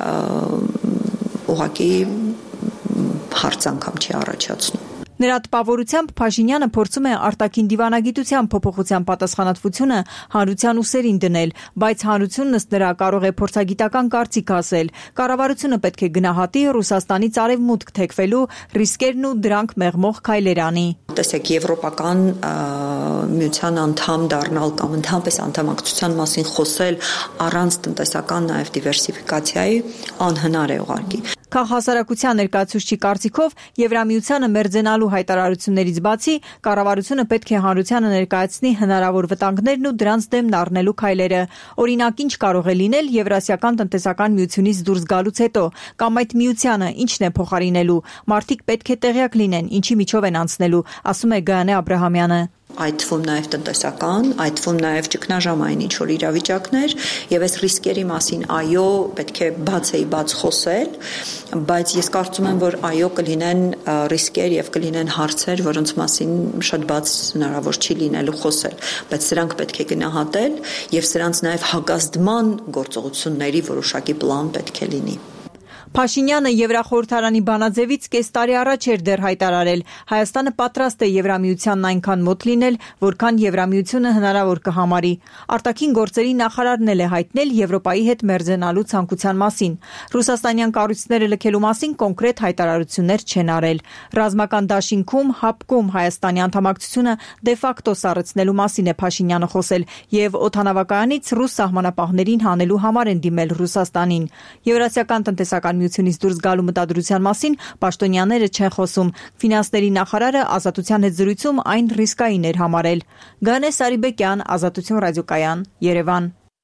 ուղղակի հարց անգամ չի առաջացնում։ Նրա տպավորությամբ Փաշինյանը փորձում է արտաքին դիվանագիտության փոփոխության պատասխանատվությունը հանրության ուսերին դնել, բայց հանրությունն ըստ նրա կարող է փորձագիտական կարծիք ասել։ Կառավարությունը պետք է գնահատի Ռուսաստանից արևմուտք թեքվելու ռիսկերն ու դրանք մեղմող քայլեր անի։ Տեսեք, եվրոպական միության անդամ դառնալ կամ ընդհանրապես անդամակցության մասին խոսել առանց տնտեսական նաև դիվերսիֆիկացիայի անհնար է ուղղակի։ Քաղհասարակության ներկայացուցչի կարծիքով Եվրամիությանը մերձենալու հայտարարություններից բացի կառավարությունը պետք է հանրությանը ներկայացնի հնարավոր վտանգներն ու դրանց դեմն առնելու քայլերը։ Օրինակ, ինչ կարող է լինել Եվրասիական տնտեսական միությունից դուրս գալուց հետո, կամ այդ միությանը ինչն է փոխարինելու։ Մարդիկ պետք է տեղյակ լինեն, ինչի միջով են անցնելու, ասում է Գայանե Աբրահամյանը։ Այդ թվում նաև տնտեսական, այդ թվում նաև ճգնաժամային ինչ-որ իրավիճակներ եւ այս ռիսկերի մասին այո պետք է բաց խոսել, բայց ես կարծում եմ, որ այո կլինեն ռիսկեր եւ կլինեն հարցեր, որոնց մասին շատ բաց հնարավոր չի լինելու խոսել, բայց սրանք պետք է գնահատել եւ սրանց նաև հակազդման գործողությունների որոշակի պլան պետք է լինի։ Փաշինյանը Եվրախորհրդարանի բանաձևից կես տարի առաջ էր դեռ հայտարարել. Հայաստանը պատրաստ է Եվրամիությանն այնքան մոտ լինել, որքան Եվրամիությունը հնարավոր կհամարի։ Արտաքին գործերի նախարարն էլ է հայտնել Եվրոպայի հետ մերձենալու ցանկության մասին։ Ռուսաստանյան կառույցները լքելու մասին կոնկրետ հայտարարություններ չեն արել։ Ռազմական դաշինքում հապկում Հայաստանի անդամակցությունը դե ֆակտո սառեցնելու մասին է Փաշինյանը խոսել եւ օդանավակայանից ռուս սահմանապահներին հանելու համար են դիմել Ռուսաստանին։ Եվրասիական տնտեսական միությունից դուրս գալու մտադրության մասին պաշտոնյաները չեն խոսում։ Ֆինանսների նախարարը Ազատության հետ զրույցում այն ռիսկային էր համարել։ Գանե Սարիբեկյան, Ազատություն ռադիոկայան, Երևան։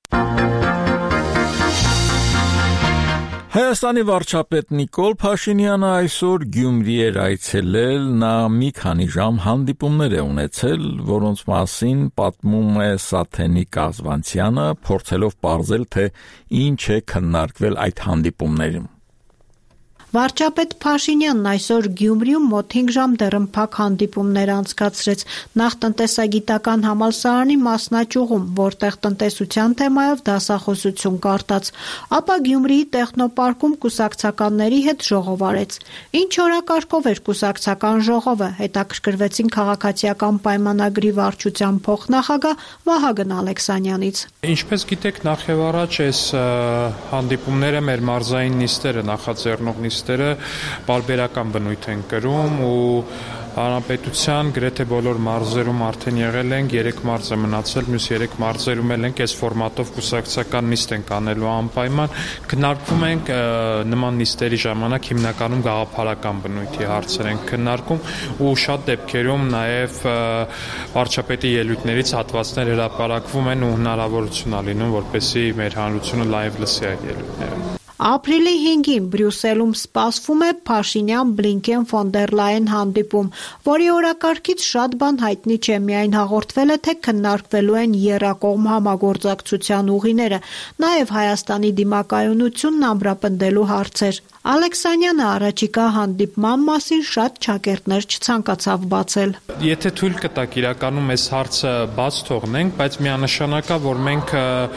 Հայաստանի վարչապետ Նիկոլ Փաշինյանը այսօր Գյումրի էր այցելել, նա մի քանի ժամ հանդիպումներ է ունեցել, որոնց մասին պատմում է Սաթենիկ Ազվանցյանը, փորձելով պարզել, թե ինչ է քննարկվել այդ հանդիպումներում։ Վարչապետ Փաշինյանն այսօր Գյումրիում մոտ 5 ժամ դեռմփակ հանդիպումներ անցկացրեց նախ տնտեսագիտական համալսարանի մասնաճյուղում, որտեղ տնտեսության թեմայով դասախոսություն կարտաց, ապա Գյումրիի տեխնոպարկում կուսակցականների հետ ժողով արեց։ Ինչ օրակարգով էր կուսակցական ժողովը, հետաքրքրվեցին քաղաքացիական պայմանագրի վարչության փոխնախագահ Վահագն Ալեքսանյանից։ Ինչպես գիտեք, նախ եւ առաջ այս հանդիպումները մեր մարզային նիստերը նախաձեռնող նիստերը բարբերական բնույթ են կրում ու հանրապետության գրեթե բոլոր մարզերում արդեն եղել ենք, 3 մարզ է մնացել, մյուս 3 մարզերում էլ ենք, այս ֆորմատով կուսակցական նիստ ենք անելու անպայման, քննարկվում ենք նման նիստերի ժամանակ հիմնականում գաղափարական բնույթի հարցեր ենք քննարկում ու շատ դեպքերում նաև վարչապետի ելույթներից հատվածներ հրապարակվում են ու հնարավորություն ա լինում, որպեսզի մեր հանրությունը լայվ լսի այդ ելույթները։ Ապրիլի 5-ին Բրյուսելում սպասվում է Փաշինյան-Բլինկեն-ֆոն դեր Լայեն հանդիպում, որի օրակարգից շատ բան հայտնի չէ, միայն հաղորդվել է, թե քննարկվելու են եռակողմ համագործակցության ուղիները, նաև Հայաստանի դիմակայունությունն ամրապնդելու հարցեր։ Ալեքսանյանը առաջիկա հանդիպման մասին շատ ճակերտներ չցանկացավ բացել։ Եթե թույլ կտաք իրականում այս հարցը բաց թողնենք, բայց միանշանակ է, որ մենք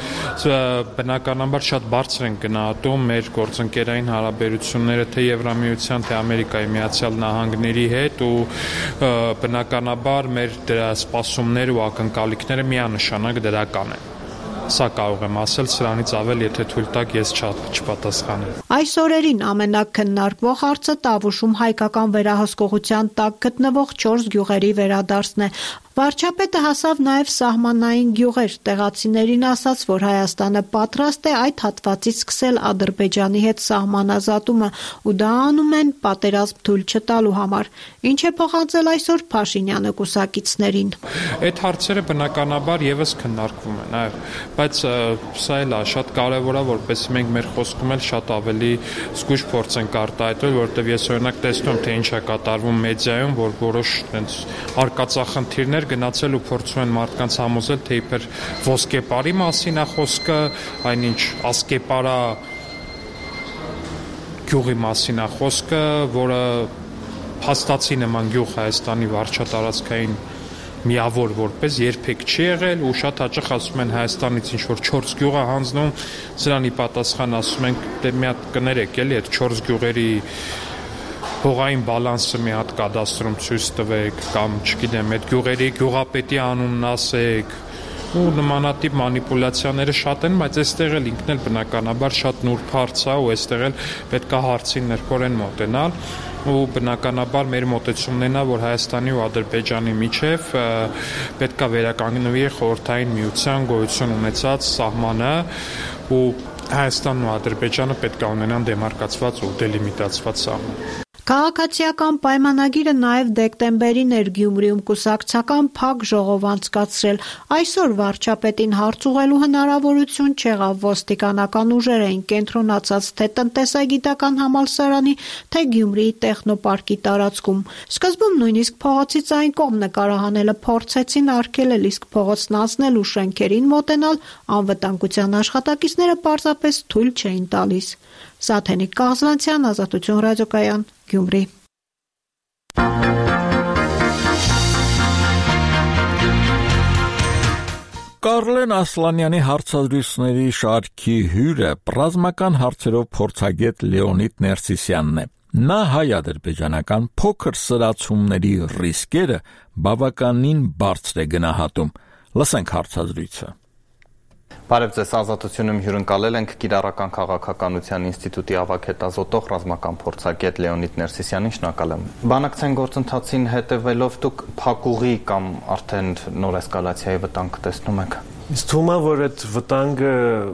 բնականաբար շատ բարձր ենք գնահատում մեր գործընկերային հարաբերությունները թե Եվրամիության, թե Ամերիկայի Միացյալ Նահանգների հետ ու բնականաբար մեր դրա սպասումները ու ակնկալիքները միանշանակ դրական են։ Սա կարող եմ ասել, սրանից ավել, եթե թույլ տաք, ես չպատասխանեմ։ Այս օրերին ամենակննարկվող հարցը Տավուշում հայկական վերահսկողության տակ գտնվող 4 գյուղերի վերադարձն է։ Վարչապետը հասավ նաև սահմանային գյուղեր, տեղացիներին ասաց, որ Հայաստանը պատրաստ է այդ հատվածից սկսել Ադրբեջանի հետ սահմանազատումը ու դա անում են պատերազմ թույլ չտալու համար։ Ինչ է փոխանցել այսօր Փաշինյանը կուսակիցներին։ Այդ հարցերը բնականաբար եւս քննարկվում են, այո, բայց սա էլ է շատ կարևոր է, որպեսզի մենք մեր խոսքում էլ շատ ավելի զգույշ փորձենք արտահայտել, որովհետեւ ես օրինակ տեսնում թե ինչ է կատարվում մեդիայում, որ որոշ այնց արկածախնդիրներ գնացել ու փորձում են մարդկանց համոզել, թե իբր ոսկեպարի մասին է խոսքը, այնինչ ասկեպարա գյուղի մասին է խոսքը, որը փաստացի նման գյուղ Հայաստանի վարչատարածքային միավոր որպես երբեք չի եղել ու շատ հաճախ ասում են Հայաստանից ինչ որ 4 գյուղ է հանձնում, սրանի պատասխան ասում ենք, դե մի հատ կներեք էլի այդ 4 գյուղերի հողային բալանսը մի հատ կադաստրում ցույց տվեք կամ չգիտեմ այդ գյուղերի գյուղապետի անունն ասեք ու նմանատիպ մանիպուլյացիաները շատ են, բայց այստեղ էլ ինքն էլ բնականաբար շատ նուրբ հարց է ու այստեղ էլ պետք է հարցին նրբորեն մոտենալ ու բնականաբար մեր մոտեցումն է, որ Հայաստանի ու Ադրբեջանի միջև պետք է վերականգնվի խորհրդային միության գոյություն ունեցած սահմանը ու Հայաստանն ու Ադրբեջանը պետք է ունենան դեմարկացված ու դելիմիտացված սահման։ Քաղաքացիական պայմանագիրը նաև դեկտեմբերին էր Գյումրիում կուսակցական փակ ժողով անցկացրել։ Այսօր վարչապետին հարց ուղղելու հնարավորություն չեղավ, ոստիկանական ուժեր էին կենտրոնացած թե տնտեսագիտական համալսարանի, թե Գյումրիի տեխնոպարկի տարածքում։ Սկզբում նույնիսկ փողոցից այն կողմ նկարահանելը փորձեցին արգելել, իսկ փողոցն անցնել ու շենքերին մոտենալ անվտանգության աշխատակիցները պարզապես թույլ չէին տալիս։ Սաթենիկ Կաղզանցյան, Ազատություն ռադիոկայան, Գյումրի։ Կարլեն Ասլանյանի հարցազրույցների շարքի հյուրը ռազմական հարցերով փորձագետ Լեոնիդ Ներսիսյանն է։ Նա հայ-ադրբեջանական փոքր սրացումների ռիսկերը բավականին բարձր է գնահատում։ Լսենք հարցազրույցը։ Բարև ձեզ, Ազատությունում հյուրընկալել ենք Կիրառական քաղաքականության ինստիտուտի ավագ հետազոտող ռազմական փորձագետ Լեոնիդ Ներսիսյանին, շնորհակալ եմ։ Բանակցային գործընթացին հետևելով դուք փակուղի կամ արդեն նոր էսկալացիայի վտանգ տեսնում եք։ Ինձ թվում է, որ այդ վտանգը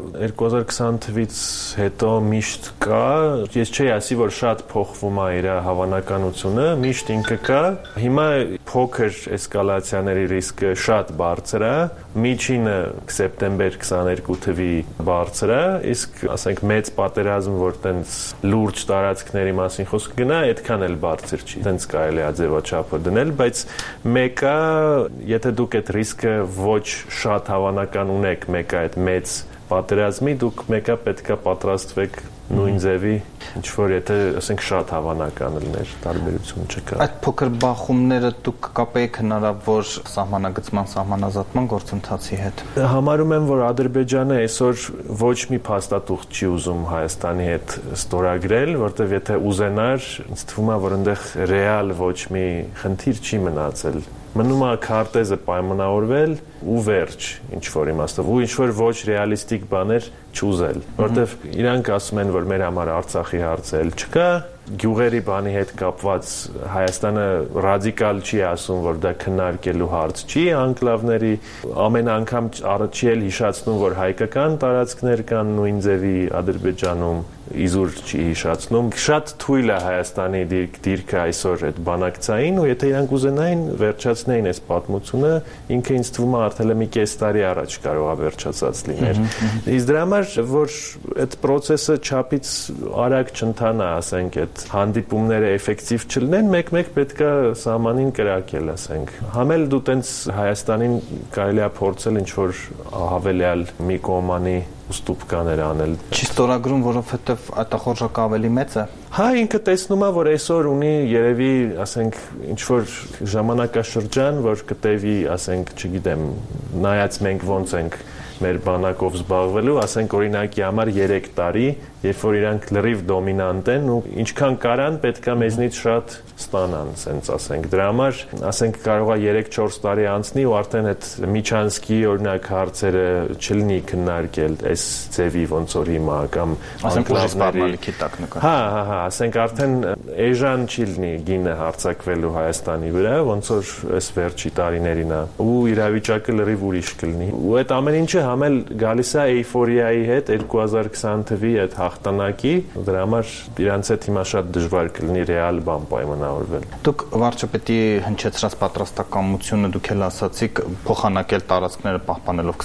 2020 թվականից հետո միշտ կա, ես չէի ասի, որ շատ փոխվում է իր հավանականությունը, միշտ ինքը կա։ Հիմա փոքր էսկալացիաների ռիսկը շատ բարձր է, միջինը սեպտեմբեր 22 թվի բարձր է, իսկ ասենք մեծ պատերազմ, որ տենց լուրջ տարածքների մասին խոսք գնա, այդքան էլ բարձր չի։ Տենց կարելի է ձևաչափը դնել, բայց մեկը, եթե դուք այդ ռիսկը ոչ շատ հավանական ունեք մեկը այդ մեծ պատերազմի, դուք մեկը պետքա պատրաստվեք նույն ձևի, ինչ որ եթե ասենք շատ հավանական լիներ, տարբերություն չկա։ Այդ փոքր բախումները դուք կապեիք հնարավոր սահմանագծման, սահմանազատման գործընթացի հետ։ Համարում եմ, որ Ադրբեջանը այսօր ոչ մի փաստաթուղթ չի ուզում Հայաստանի հետ ստորագրել, որտեղ եթե ուզենար, ինձ թվում է, որ այնտեղ ռեալ ոչ մի խնդիր չի մնացել։ Մնում է քարտեզը պայմանավորվել ու վերջ, ինչ որ իմաստով, ու ինչ որ ոչ ռեալիստիկ բաներ չուզել, որտեվ իրանք ասում են, որ մեր համար Արցախի հարցը էլ չկա, գյուղերի բանի հետ կապված Հայաստանը ռադիկալ չի ասում, որ դա քննարկելու հարց չի, անկլավների ամեն անգամ չի էլ հիշացնում, որ հայկական տարածքներ կան նույն ձևի Ադրբեջանում, իզուր չի հիշացնում։ Շատ թույլ է Հայաստանի դիրքը այսօր այդ բանակցային, ու եթե իրանք ուզենային վերջացնեին այս պատմությունը, ինքը ինձ թվում է արդեն մի կես տարի առաջ կարող է վերջացած լիներ։ Իսկ դրա համար, որ այդ process-ը չափից արագ չընթանա, ասենք այդ հանդիպումները էֆեկտիվ չլինեն, մեկ-մեկ պետքա սահմանին կրակել, ասենք։ Համել դու տենց Հայաստանին կարելի է փորձել ինչ-որ հավելյալ մի կողմանի ուստուպկաներ անել։ Չի ստորագրում, որովհետև այդախորժակը ավելի մեծ է։ Հա, ինքը տեսնում է, որ այսօր ունի երևի, ասենք, ինչ-որ ժամանակաշրջան, որ կտևի, ասենք, չգիտեմ, նայած մենք ոնց ենք մեր բանակով զբաղվելու, ասենք օրինակի համար 3 տարի, երբ որ իրանք լրիվ դոմինանտ են ու ինչքան կարան պետք է մեզնից շատ ստանան, ասենց ասենք։ Դրա համար, ասենք կարող է 3-4 տարի անցնի ու արդեն այդ Միչանսկի օրինակ հարցերը չլինի քննարկել այս ձևի ոնց որ հիմա կամ անկլավների տակ նկատի։ Հա, ասենք արդեն էժան չի լինի գինը հարձակվելու Հայաստանի վրա, ոնց որ այս վերջի տարիներին է, ու իրավիճակը լրիվ ուրիշ կլինի։ Ու այդ ամեն ինչը համել գալիս է էյֆորիայի հետ 2020 թվի այդ հաղթանակի, դրա համար իրանց հետ հիմա շատ դժվար կլինի ռեալ բան պայմանավորվել։ Դուք վարչապետի հնչեցրած պատրաստակամությունը դուք էլ ասացիք փոխանակել տարածքները պահպանելով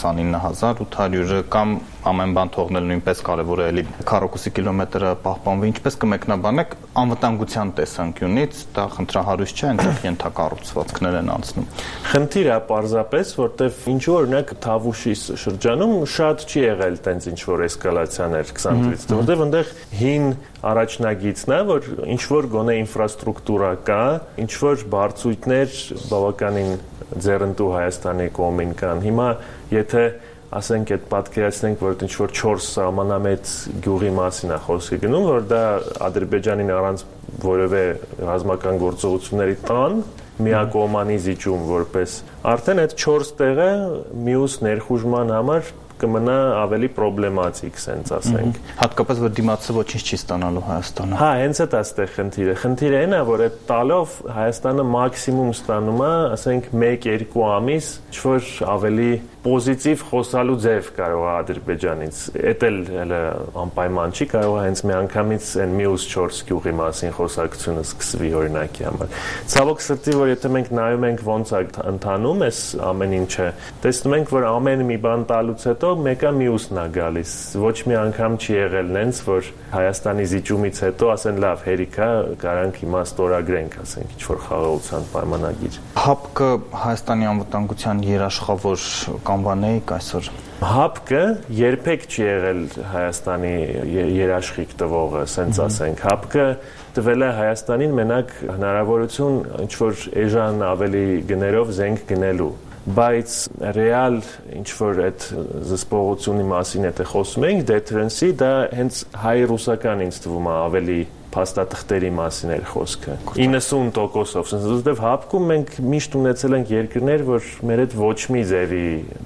29800 կամ ամեն բան թողնել նույնպես կարևոր է էլի քառակուսի կիլոմետրը պահպանվի, ինչպես կմեկնաբանեք անվտանգության տեսանկյունից, դա խնդրահարույց չէ, այնտեղ ենթակառուցվածքներ են անցնում։ Խնդիրը պարզապես, որտեվ ինչու օրինակ Թավուշի շրջանում շատ չի եղել տենց ինչ որ էսկալացիաներ 20-ից, որտեվ այնտեղ հին առաջնագիծն է, որ ինչ որ գոնե ինֆրաստրուկտուրա կա, ինչ որ բարձույթներ բավականին ձեռնտու Հայաստանի կողմին կան։ Հիմա եթե ասենք այդ պատկերացնենք, որ ինչ որ 4 սահմանամետ գյուղի մասին է խոսքը գնում, որ դա Ադրբեջանին առանց որևէ ռազմական գործողությունների տան միակողմանի զիջում որպես արդեն այդ 4 տեղը մյուս ներխուժման համար կմնա ավելի պրոբլեմատիկ, սենց ասենք։ Հատկապես որ դիմացը ոչինչ չի ստանալու Հայաստանը։ Հա, հենց այդ այստեղ խնդիրը։ Խնդիրը այն է, որ այդ տալով Հայաստանը մաքսիմում ստանում է, ասենք 1-2 ամիս, ինչ որ ավելի պոզիտիվ խոսալու ձև կարող է Ադրբեջանից։ Էդ էլ անպայման չի, կարող է հենց միանգամից այն մյուս 4 գյուղի մասին խոսակցությունը սկսվի օրինակի համար։ Ցավոք սրտի, որ եթե մենք նայում ենք ոնց է ընթանում այս ամեն ինչը, տեսնում ենք, որ ամեն մի բան տալուց հետո մեկը մյուսն է գալիս։ Ոչ մի անգամ չի եղել նենց, որ Հայաստանի զիջումից հետո ասեն լավ, հերիքա, կարանք հիմա ստորագրենք, ասենք, ինչ-որ խաղաղության պայմանագիր։ ՀԱՊԿ Հայաստանի անվտանգության երաշխավոր կանվանեիք այսօր։ ՀԱՊԿ երբեք չի եղել Հայաստանի երաշխիք տվողը, սենց ասենք։ ՀԱՊԿ տվել է Հայաստանին մենակ հնարավորություն ինչ-որ էժան ավելի գներով զենք գնելու։ Բայց ռեալ ինչ-որ այդ զսպողությունի մասին եթե խոսում ենք, դեթրենսի, դա հենց հայ-ռուսական ինձ թվում է ավելի փաստաթղթերի մասին էր խոսքը 90%-ով, որովհետև ՀԱՊԿ-ում մենք միշտ ունեցել ենք երկրներ, որ մեր հետ ոչ մի ձևի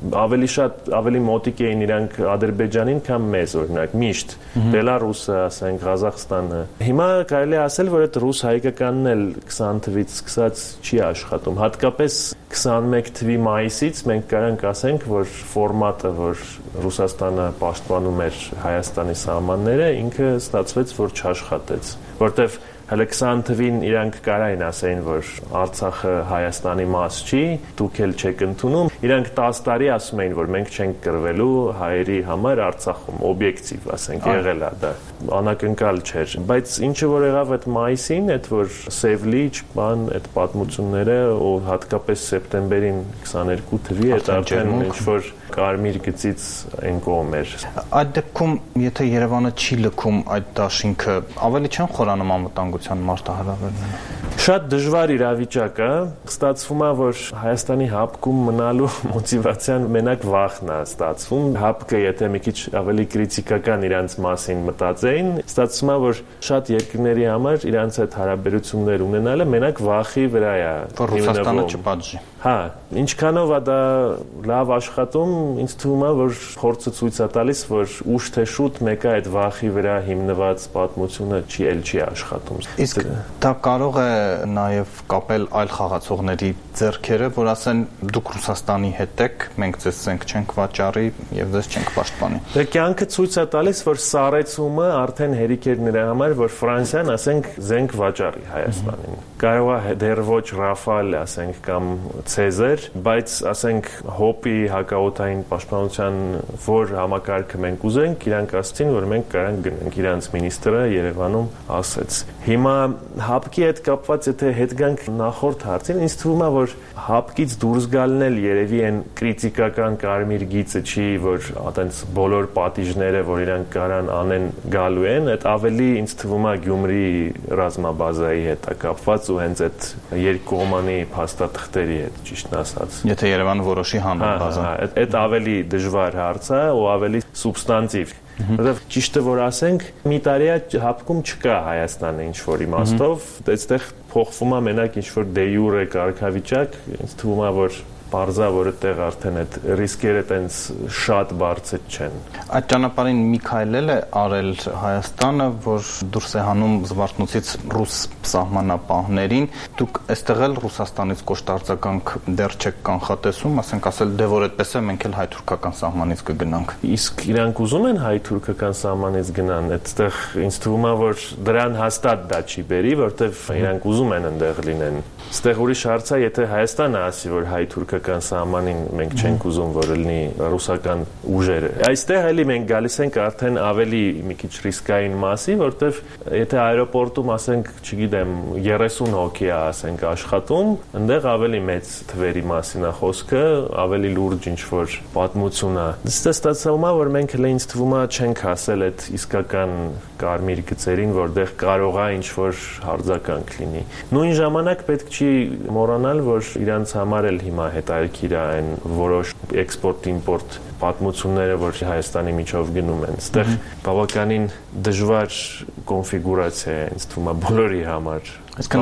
ավելի մոտիկ էին իրանք Ադրբեջանին, քան մեզ, օրինակ, միշտ Բելարուսը, ասենք, Ղազախստանը։ Հիմա կարելի է ասել, որ այդ ռուս-հայկականն էլ 20 թվից սկսած չի աշխատում, հատկապես 21 թվի մայիսից մենք կարանք ասենք, որ ֆորմատը, որ Ռուսաստանը պաշտպանում էր Հայաստանի սահմանները, ինքը ստացվեց, որ չաշխատեց, որտեվ հələ 20 թվին իրանք կարային ասեին, որ Արցախը Հայաստանի մաս չի, դուք էլ չեք ընդունում։ Իրանք 10 տարի ասում էին, որ մենք չենք կռվելու հայերի համար Արցախում, օբյեկտիվ, ասենք, եղել է դա, անակնկալ չէր։ Բայց ինչը որ եղավ այդ մայիսին, այդ որ Սևլիչ, բան, այդ պատմությունները, ու հատկապես սեպտեմբերին 22 թվի, այդ արդեն ինչ-որ կարմիր գծից այն կողմ էր։ Այդ դեպքում, եթե Երևանը չի լքում այդ դաշինքը, ավելի չեն խորանում անվտանգության մարտահրավերները։ Շատ դժվար իրավիճակ է, ստացվում է, որ Հայաստանի ՀԱՊԿ-ում մնալու մոտիվացիան մենակ վախն է ստացվում։ ՀԱՊԿ-ը եթե մի քիչ ավելի կրիտիկական իրանց մասին մտածեին, ստացվում է, որ շատ երկրների համար իրանց այդ հարաբերություններ ունենալը մենակ վախի վրա է։ Որ Ռուսաստանը չպատժի։ Հա, ինչքանով է դա լավ աշխատում, ինձ թվում է, որ փորձը ցույց է տալիս, որ ուշ թե շուտ մեկը այդ վախի վրա հիմնված պատմությունը չի աշխատում։ Իսկ դա կարող է նաև կապել այլ խաղացողների ձեռքերը, որ ասեն դուք Ռուսաստանի հետ եք, մենք ձեզ զենք չենք վաճառի եւ ձեզ չենք պաշտպանի։ Դե կյանքը ցույց է տալիս, որ սառեցումը արդեն հերիք էր նրա համար, որ Ֆրանսիան, ասենք, զենք վաճառի Հայաստանին։ Կարող է դեռ ոչ Ռաֆալ, ասենք, կամ Ցեզար, բայց ասենք հոպի հակաօդային պաշտպանության որ համակարգը մենք ուզենք, իրանք ասցին, որ մենք կարանք գնանք, իրանց մինիստրը Երևանում ասեց։ Հիմա ՀԱՊԿ-ի հետ կապված եթե հետ գանք նախորդ հարցին, ինձ թվում է, որ ՀԱՊԿ-ից դուրս գալն էլ երևի այն կրիտիկական կարմիր գիծը չի, որ այտենց բոլոր պատիժները, որ իրանք կարան անեն գալու են, այդ ավելի ինձ թվում է Գյումրի ռազմաբազայի հետ է կապված ու հենց այդ երկկողմանի փաստաթղթերի հետ, ճիշտն ասած։ Եթե Երևանը որոշի հանել բազա։ Այդ ավելի դժվար հարց է ու ավելի սուբստանտիվ։ Որտեվ ճիշտը որ ասենք, մի տարի է ՀԱՊԿ-ում չկա Հայաստանը ինչ-որ իմաստով, այստեղ փոխվում է մենակ ինչ-որ դե յուրե կարգավիճակ, ինձ թվում է, որ Պարզա, որ այդտեղ արդեն այդ ռիսկերը տենց շատ բարձր չեն։ Այդ ճանապարհին մի քայլել է արել Հայաստանը, որ դուրս է հանում Զվարթնոցից ռուս սահմանապահներին։ Դուք այստեղ էլ Ռուսաստանից կոշտարձականք դեռ չեք կանխատեսում, ասենք ասել դե որ այդպես է մենք էլ հայ-թուրքական սահմանից կգնանք։ Իսկ իրանք ուզում են հայ-թուրքական սահմանից գնան, այդտեղ ինձ թվում է, որ դրան հաստատ դա չի բերի, որտեվ իրանք ուզում են այնտեղ լինեն։ Այստեղ ուրիշ հարց է, եթե Հայաստանը ասի, որ հայ-թուրքական սահմանին մենք չենք ուզում, որ լինի ռուսական ուժերը։ Այստեղ էլի մենք գալիս ենք արդեն ավելի մի քիչ ռիսկային մասի, որտեվ եթե այերոպորտում ասենք, չգիտեմ, 30 հոգի է, ասենք, աշխատում, այնտեղ ավելի մեծ թվերի մասին է խոսքը, ավելի լուրջ ինչ-որ պատմություն է։ Դե ստացվում է, որ մենք հենց ինձ թվում է չենք հասել այդ իսկական կարմիր գծերին, որտեղ կարող է ինչ-որ հարձականք լինի։ Նույն ժամանակ պետք չի մոռանալ, որ իրանց համար էլ հիմա հետաքրքիր է այն որոշ էքսպորտ-իմպորտ պատմությունները, որ Հայաստանի միջով գնում են։ Այստեղ բավականին դժվար կոնֆիգուրացիա է, ինձ թվում է բոլորի համար։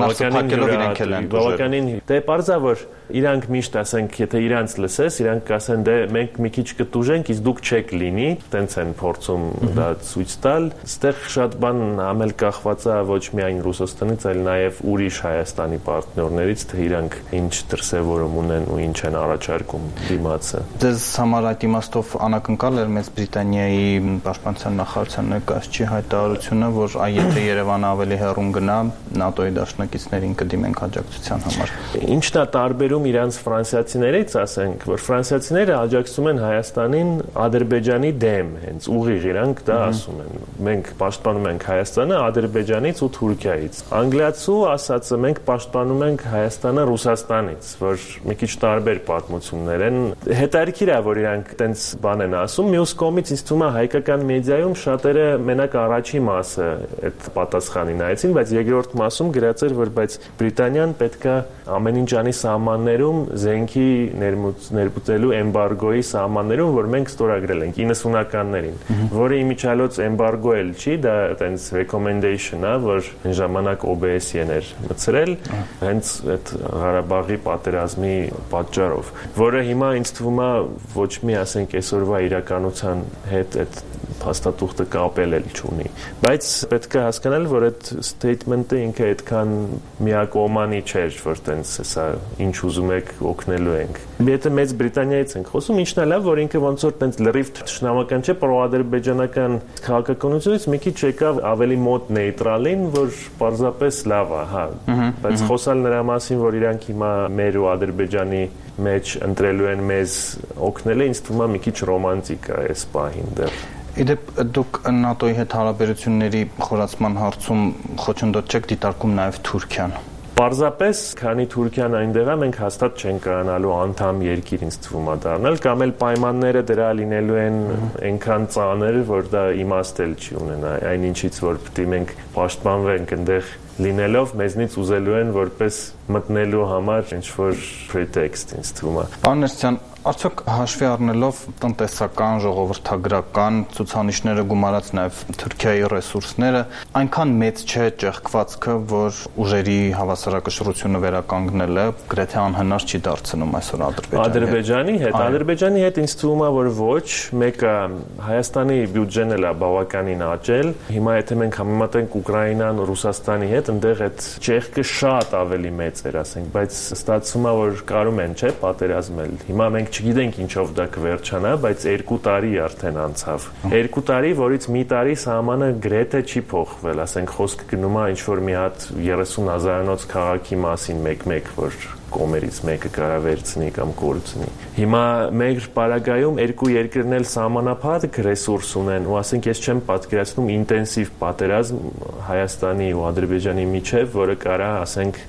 Բավականին դե պարզա որ իրանք միշտ ասենք, եթե իրանց լսես, իրանք կասեն դե մենք մի քիչ կտուժենք, իսկ դուք չեք լինի, տենց են փորձում դա ցույց տալ։ Այստեղ շատ բան ամել կախված է ոչ միայն Ռուսաստանից, այլ նաև ուրիշ Հայաստանի պարտներներից, թե իրանք ինչ դրսևորում ունեն ու ինչ են առաջարկում դիմացը։ Դες համար այդ իմաստով անակնկալ էր Մեծ Բրիտանիայի պաշտպանության նախարարության ներկայացուցիչի հայտարարությունը, որ եթե Երևանը ավելի հեռուն գնա, ՆԱՏՕ-ի դաշնակիցներին կդիմենք աջակցության համար։ Ինչն է տարբերում իրանց ֆրանսիացիներից, ասենք, որ ֆրանսիացիները աջակցում են Հայաստանին Ադրբեջանի դեմ, հենց ուղիղ իրանք դա ասում են։ Մենք պաշտպանում ենք Հայաստանը Ադրբեջանից ու Թուրքիայից։ Անգլիացու ասածը մենք պաշտպանում ենք Հայաստանը Ռուսաստանից, որ մի քիչ տարբեր պատմություններ են։ Հետաքրքիր է, որ իրանք տենց բան են ասում։ Մյուս կողմից ինձ թվում է հայկական մեդիայում շատերը մենակ առաջի մասը այդ պատասխանին նայեցին, բայց երկրորդ մասում գրած էր, որ բայց Բրիտանիան պետքա ամեն ինչ անի սահմաններում զենքի ներմուծելու էմբարգոյի սահմաններում, որ մենք ստորագրել ենք 90-ականներին, որը իմիջիալոց էմբարգո էլ չի, դա այտենց recommendation է, որ այն ժամանակ OBS-ին էր մտցրել, հենց այդ Ղարաբաղի պատերազմի պատճառով, որը հիմա ինձ թվում է ոչ մի, ասենք, այսօրվա իրականության հետ այդ փաստաթուղթը կապել էլ չունի, բայց պետք է հասկանալ, որ այդ statement-ը ինքը այդքան միակողմանի չէր, որ տենց հեսա ինչ ուզում եք օգնելու ենք։ Եթե Մեծ Բրիտանիայից ենք խոսում, ինչն է լավ, որ ինքը ոնց որ տենց լրիվ թշնամական չէ, պրոադրբեջանական քաղաքականությունից մի քիչ եկավ ավելի մոտ նեյտրալին, որ պարզապես լավ է, հա, բայց խոսալ նրա մասին, որ իրանք հիմա մեր ու Ադրբեջանի մեջ ընտրելու են մեզ օգնելը, ինձ թվում է մի քիչ ռոմանտիկ է այս պահին դեռ։ Իդեպ դուք ՆԱՏՕ-ի հետ հարաբերությունների խորացման հարցում խոչընդոտ չեք դիտարկում նաև Թուրքիան։ Պարզապես, քանի Թուրքիան այնտեղ է, մենք հաստատ չենք կարողանալու անդամ երկիր ինձ թվում է դառնալ, կամ էլ պայմանները դրա լինելու են այնքան ծանր, որ դա իմաստ էլ չի ունենա, այնինչից որ պետք է մենք պաշտպանվենք այնտեղ լինելով, մեզնից ուզելու են որպես մտնելու համար ինչ-որ pretext ինձ թվում է։ Պարոն Ներսյան, արդյոք հաշվի առնելով տնտեսական, ժողովրդագրական ցուցանիշները գումարած նաև Թուրքիայի ռեսուրսները, այնքան մեծ չէ ճեղքվածքը, որ ուժերի հավասարակշռությունը վերականգնելը գրեթե անհնար չի դարձնում այսօր Ադրբեջանի հետ։ Ադրբեջանի հետ ինձ թվում է, որ ոչ, մեկը Հայաստանի բյուջեն էլ է բավականին աճել։ Հիմա եթե մենք համեմատենք Ուկրաինան, Ռուսաստանի հետ, այնտեղ այդ ճեղքը շատ ավելի մեծ էր, ասենք, բայց ստացվում է, որ կարում են, չէ, պատերազմել։ Հիմա մենք չգիտենք ինչով դա կվերջանա, բայց 2 տարի արդեն անցավ։ 2 տարի, որից մի տարի սահմանը գրեթե չի փոխվել, ասենք խոսքը գնում է ինչ-որ մի հատ 30,000-անոց քաղաքի մասին մեկ-մեկ, որ կողմերից մեկը կարա վերցնի կամ կորցնի։ Հիմա մեր պարագայում երկու երկրն էլ սահմանափակ ռեսուրս ունեն, ու ասենք ես չեմ պատկերացնում ինտենսիվ պատերազմ Հայաստանի ու Ադրբեջանի միջև, որը կարա, ասենք,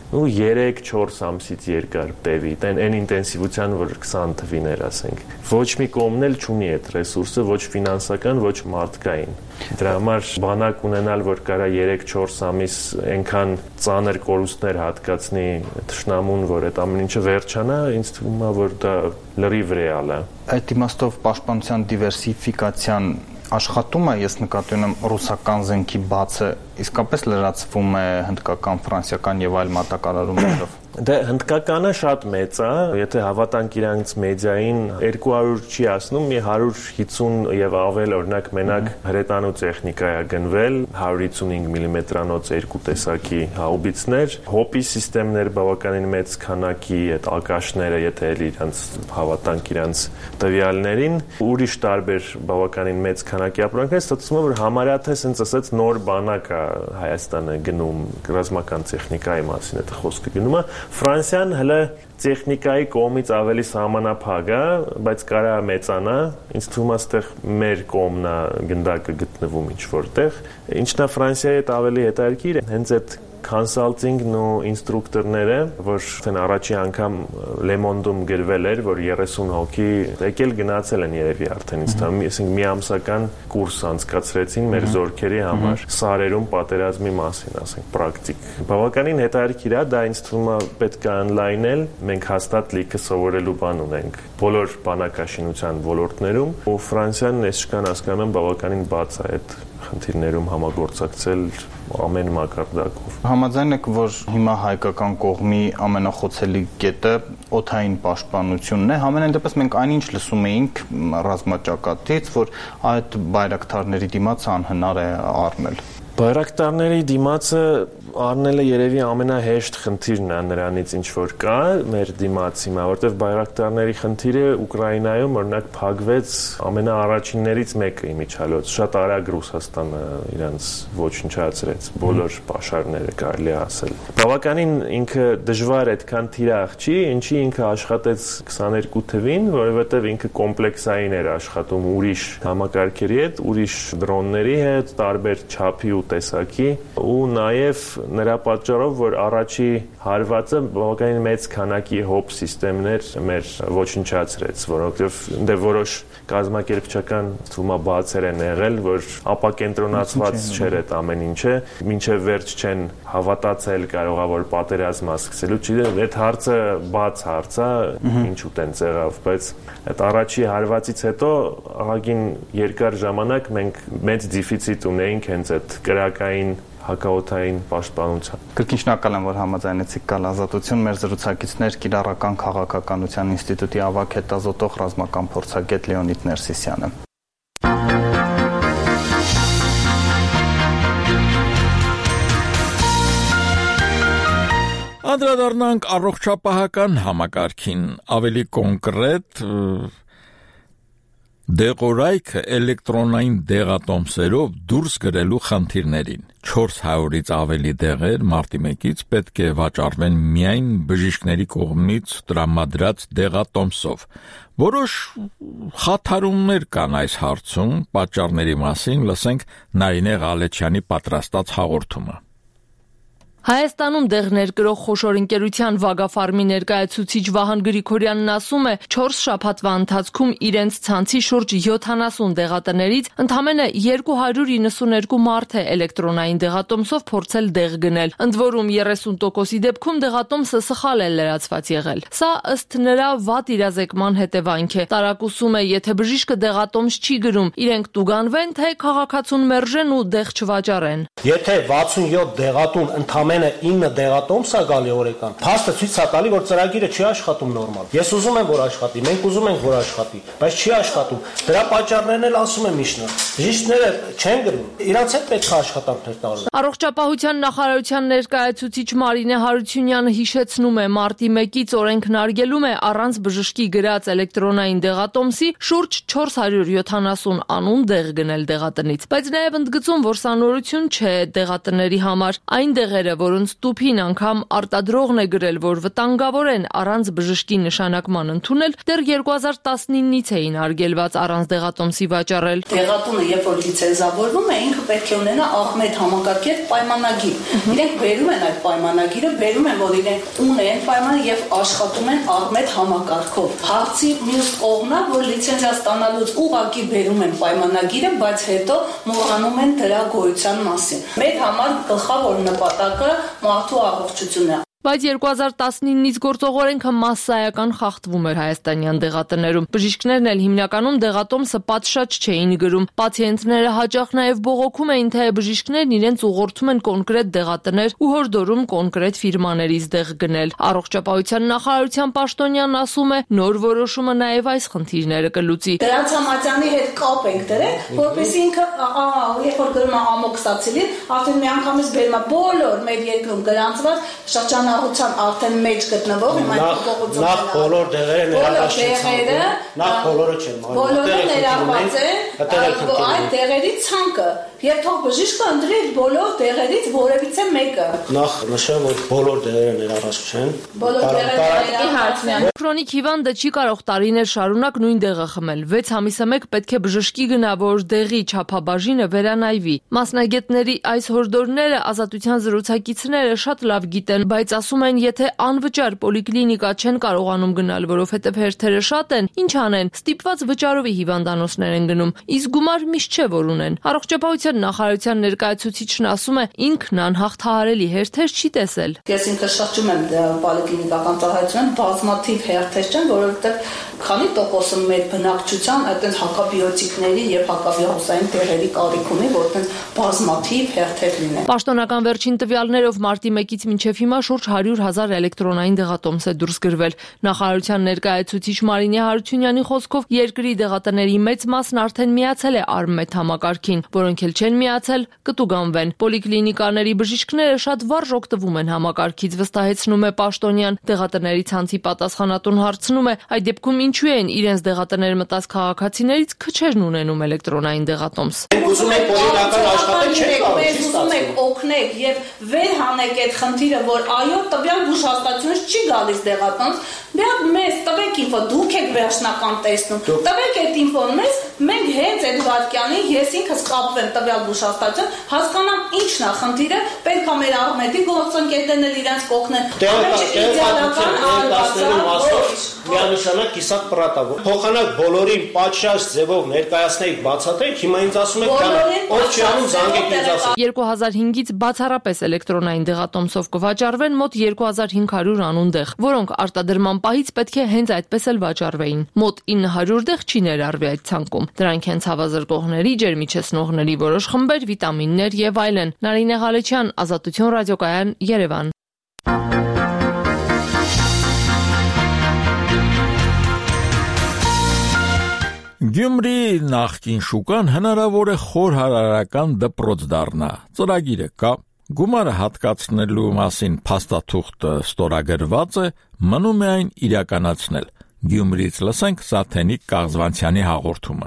3-4 ամսից երկար տևի, այն ինտենսիվության, որ 20 թվիներ, ասենք։ Ոչ մի կողմն էլ չունի այդ ռեսուրսը, ոչ ֆինանսական, ոչ մարդկային։ Դրա համար բանակ ունենալ, որ կարա 3-4 ամիս այնքան ծանր կորուստներ հատկացնի թշնամուն, որ այդ ամեն ինչը վերջանա, ինձ թվում է, որ դա լրիվ ռեալ է։ Այդ իմաստով պաշտպանության դիվերսիֆիկացիան աշխատում է, ես նկատի ունեմ ռուսական զենքի բացը իսկապես լրացվում է հնդկական, ֆրանսիական եւ այլ մատակարարումներով։ Դե հնդկականը շատ մեծ է, եթե հավատանք իրանց մեդիային 200 չի ասնում, մի 150 եւ ավել օրինակ մենակ հրետանու տեխնիկա է գնվել, 155 մմ-անոց երկու տեսակի հաուբիցներ, հոպի սիստեմներ բավականին մեծ քանակի, այդ ակաշները, եթե էլ իրանց հավատանք իրանց տվյալներին, ուրիշ տարբեր բավականին մեծ քանակի ապրանքներ, ստացվում է, որ համարյա թե ասենց ասած նոր բանակ է Հայաստանը գնում, ռազմական տեխնիկայի մասին այդ խոսքը գնում է։ Ֆրանսիան հələ տեխնիկայի կողմից ավելի սահմանափակ է, բայց կարա մեծանա, ինձ թվում է այստեղ մեր կողմն է գնդակը գտնվում ինչ որտեղ։ Ինչն է Ֆրանսիայի հետ ավելի հետաքրքիր, հենց այդ consulting-ն ու ինստրուկտորները, որ դեն առաջի անգամ Le Monde-ում գրվել էր, որ 30 հոգի եկել գնացել են երևի արդեն ինձ թվում, այսինքն մի ամսական կուրս անցկացրեցին մեր զորքերի համար սարերում պատերազմի մասին, ասենք պրակտիկ։ Բավականին հետաքրքիր է, դա ինձ թվում է պետք է online-ել, մենք հաստատ լիքը սովորելու բան ունենք բոլոր բանակաշինության ոլորտներում, ու Ֆրանսիան այսքան հասկանում եմ բավականին բաց է այդ խնդիրներում համագործակցել ամեն մակարդակով։ Համաձայն եք, որ հիմա հայկական կողմի ամենախոցելի կետը օդային պաշտպանությունն է, համենայն դեպս մենք այնինչ լսում էինք ռազմաճակատից, որ այդ բայրակթարների դիմաց անհնար է առնել։ Բայրակտարների դիմացը առնելը երևի ամենահեշտ խնդիրն է նրանից ինչ որ կա մեր դիմաց հիմա, որտեղ բայրակտարների խնդիրը Ուկրաինայում օրինակ փակվեց ամենաառաջիններից մեկը իմիջիալոց, շատ արագ Ռուսաստանը իրանց ոչնչացրեց բոլոր պաշարները կարելի է ասել։ Բավականին ինքը դժվար այդքան թիրախ չի, ինչի ինքը աշխատեց 22 թվին, որովհետև ինքը կոմպլեքսային էր աշխատում ուրիշ համակարգերի հետ, ուրիշ դրոնների հետ, տարբեր չափի ու տեսակի, ու նաև նրա պատճառով, որ առաջի հարվածը բավականին մեծ քանակի հոբ սիստեմներ մեր ոչնչացրեց, որովհետև դե որոշ կազմակերպչական թվում է բացեր են եղել, որ ապակենտրոնացված չէր այդ ամեն ինչը, մինչև վերջ չեն հավատացել կարողա որ պատերազմը սկսելու, չգիտեմ, այդ հարցը բաց հարց է, ինչու տենց եղավ, բայց այդ առաջի հարվածից հետո ահագին երկար ժամանակ մենք մեծ դեֆիցիտ ունեինք հենց այդ կրակային հակաօդային պաշտպանության։ Կրկին շնորհակալ եմ, որ համաձայնեցիք գալ Ազատություն, մեր զրուցակիցներ Կիրառական քաղաքականության ինստիտուտի ավագ հետազոտող ռազմական փորձագետ Լեոնիդ Ներսիսյանը։ Անդրադառնանք առողջապահական համակարգին, ավելի կոնկրետ դեղորայքը էլեկտրոնային դեղատոմսերով դուրս գրելու խնդիրներին։ 400-ից ավելի դեղեր մարտի 1-ից պետք է վաճառվեն միայն բժիշկների կողմից տրամադրած դեղատոմսով։ Որոշ խաթարումներ կան այս հարցում, պատճառների մասին լսենք Նարինե Ղալեչյանի պատրաստած հաղորդումը։ Հայաստանում դեղներ կրող խոշոր ընկերության Վագաֆարմի ներկայացուցիչ Վահան Գրիգորյանն ասում է, 4 շաբաթվա ընթացքում իրենց ցանցի շուրջ 70 դեղատներից ընդամենը 292 մարդ է էլեկտրոնային դեղատոմսով փորձել դեղ գնել, ընդ որում 30%-ի դեպքում դեղատոմսը սխալ է լրացված եղել։ Սա ըստ նրա վատ իրազեկման հետևանք է։ Տարակուսում է, եթե բժիշկը դեղատոմս չի գրում, իրենք տուգանվեն, թե քաղաքացուն մերժեն ու դեղ չվաճառեն։ Եթե 67 դեղատուն ընդամենը 9 դեղատոմս է գալի օրական, փաստը ցույց է տալի, որ ծրագիրը չի աշխատում նորմալ։ Ես ուզում եմ, որ աշխատի, մենք ուզում ենք, որ աշխատի, բայց չի աշխատում։ Դրա պատճառներն էլ ասում եմ միշտ։ Բժիշկները չեն գրում, իրանց հետ պետք է աշխատանքներ տալ։ Առողջապահության նախարարության ներկայացուցիչ Մարինե Հարությունյանը հիշեցնում է, մարտի 1-ից օրենքն արգելում է առանց բժշկի գրած էլեկտրոնային դեղատոմսի շուրջ 470 անուն դեղ գնել դեղատնից, բայց նաև ընդգծում, որ սա նորություն չէ դեղատների համար, այն դեղերը, որոնց տուփին անգամ արտադրողն է գրել, որ վտանգավոր են առանց բժշկի նշանակման ընդունել, դեռ 2019-ից էին արգելված առանց դեղատոմսի վաճառել։ Դեղատունը երբ որ լիցենզավորվում է, ինքը պետք է ունենա Ահմեդ համակարգի պայմանագիր։ Իրենք բերում են այդ պայմանագիրը, բերում են, որ իրենք ունեն պայմանը եւ աշխատում են Ահմեդ համակարգով։ Հարցի մյուս կողմն է, որ լիցենզիա ստանալուց ուղղակի բերում են պայմանագիրը, բայց հետո մոռանում են դրա գոյության մասին։ Մեր համար գլխավոր նպատակը մարդու առողջությունն է։ Բայց 2019-ից գործող օրենքը մասսայական խախտվում էր հայաստանյան դեղատներում։ Բժիշկներն էլ հիմնականում դեղատոմսը պատշաճ չէին գրում։ Պացիենտները հաճախ նաև բողոքում էին, թե բժիշկներն իրենց ուղղորդում են կոնկրետ դեղատներ ու հորդորում կոնկրետ ֆիրմաներից դեղ գնել։ Առողջապահության նախարարության պաշտոնյանն ասում է, նոր որոշումը նաև այս խնդիրները կլուծի։ Դրանց համաձայնի հետ կապ ենք դրել, որպեսզի ինքը երբ որ գրում է ամոքսացիլին, արդեն միանգամից բերում է բոլոր մեր երկրում գրանցված շրջանառ խոհանախության արդեն մեջ գտնվող հիմա փոփոխություն նախ բոլոր դեղերը ներառված չեն, նախ բոլորը չեն, բոլորը ներառված են, այդ դեղերի ցանկը եւ թող բժիշկը ընտրի բոլոր դեղերից որևիցե մեկը։ Նախ նշեմ, որ բոլոր դեղերը ներառված չեն։ Բոլոր դեղերը հարցնան։ Քրոնիկ հիվանդը չի կարող տարիներ շարունակ նույն դեղը խմել։ 6 ամիսը մեկ պետք է բժշկի գնա, որ դեղի չափաբաժինը վերանայվի։ Մասնագետների այս հորդորները ազատության զրուցակիցները շատ լավ գիտեն, բայց ասում են, եթե անվճար պոլիկլինիկա չեն կարողանում գնալ, որովհետև հերթերը շատ են, ինչ անեն, ստիպված վճարովի հիվանդանոցներ են գնում, իսկ գումար միշտ չէ որ ունեն։ Առողջապահության նախարարության ներկայացուցիչն ասում է, ինքն անհաղթահարելի հերթեր չի տեսել։ Ես ինքը շրջում եմ պոլիկլինիկական ծառայությունում, բազմաթիվ հերթեր չեն, որովհետև քանի տոկոսը մեր բնակչության այդպես հակաբիոտիկների եւ հակավիրուսային դեղերի կարիք ունի, որտեղ բազմաթիվ հերթեր լինեն։ Պաշտոնական վերջին տվյալներով մարտի 1-ից մինչև հիմա շուրջ 100,000 էլեկտրոնային դեղատոմս է դուրս գրվել։ Նախարարության ներկայացուցիչ Մարինե Հարությունյանի խոսքով երկրի դեղատների մեծ մասն արդեն միացել է ARMED համակարգին, որոնք էլ չեն միացել, կտուգանվեն։ Պոլիկլինիկաների բժիշկները շատ վարժ օգտվում են համակարգից, վստահեցնում է պաշտոնյան։ Դեղատների ցանցի պատասխանատուն հարցնում է, այդ դեպքում ինչու են իրենց դեղատներ մտած քաղաքացիներից քչերն ունենում էլեկտրոնային դեղատոմս։ Ուզում եք պոլիկլինիկական աշխատել չեք կարող։ Ուզում եք օգնեք եւ վեր հանեք այդ խնդիրը, որ այո, տվյալ բուժհաստատությունից չի գալիս դեղատոմս, դե մեզ տվեք ինֆո, դուք եք վերջնական տեսնում։ Տվեք այդ ինֆոն մեզ, մենք հենց այդ վարքյանին ես ինքս կապվեմ տվյալ բուժհաստատություն, հասկանամ ինչն է խնդիրը, պետք է մեր ARMED-ի գործընկերներն էլ իրենց կօգնեն։ Միանշանակ կիսատ պրատա, փոխանակ բոլորին պատշաճ ձևով ներկայացնեիք բացատրեք, հիմա ինձ ասում եք ով չի անում զանգեք ինձ ասեք։ 2005-ից բացառապես էլեկտրոնային դեղատոմսով կվաճառվեն մոտ 2500 անուն դեղ, որոնք արտադրման պահից պետք է հենց այդպես էլ վաճառվեին։ Մոտ 900 դեղ չի ներառվի այդ ցանկում։ Դրանք են ցավազրկողների, ջերմիչեցնողների որոշ խմբեր, վիտամիններ եւ այլն։ Նարինե Ղալեչյան, Ազատություն ռադիոկայան, Երևան։ Գյումրի նախկին շուկան հնարավոր է խորհրդարական դպրոց դառնա։ Ծրագիրը կա, գումարը հատկացնելու մասին փաստաթուղթը ստորագրված է, մնում է այն իրականացնել։ Գյումրիից լսենք Սաթենիկ Կաղզվանցյանի հաղորդումը։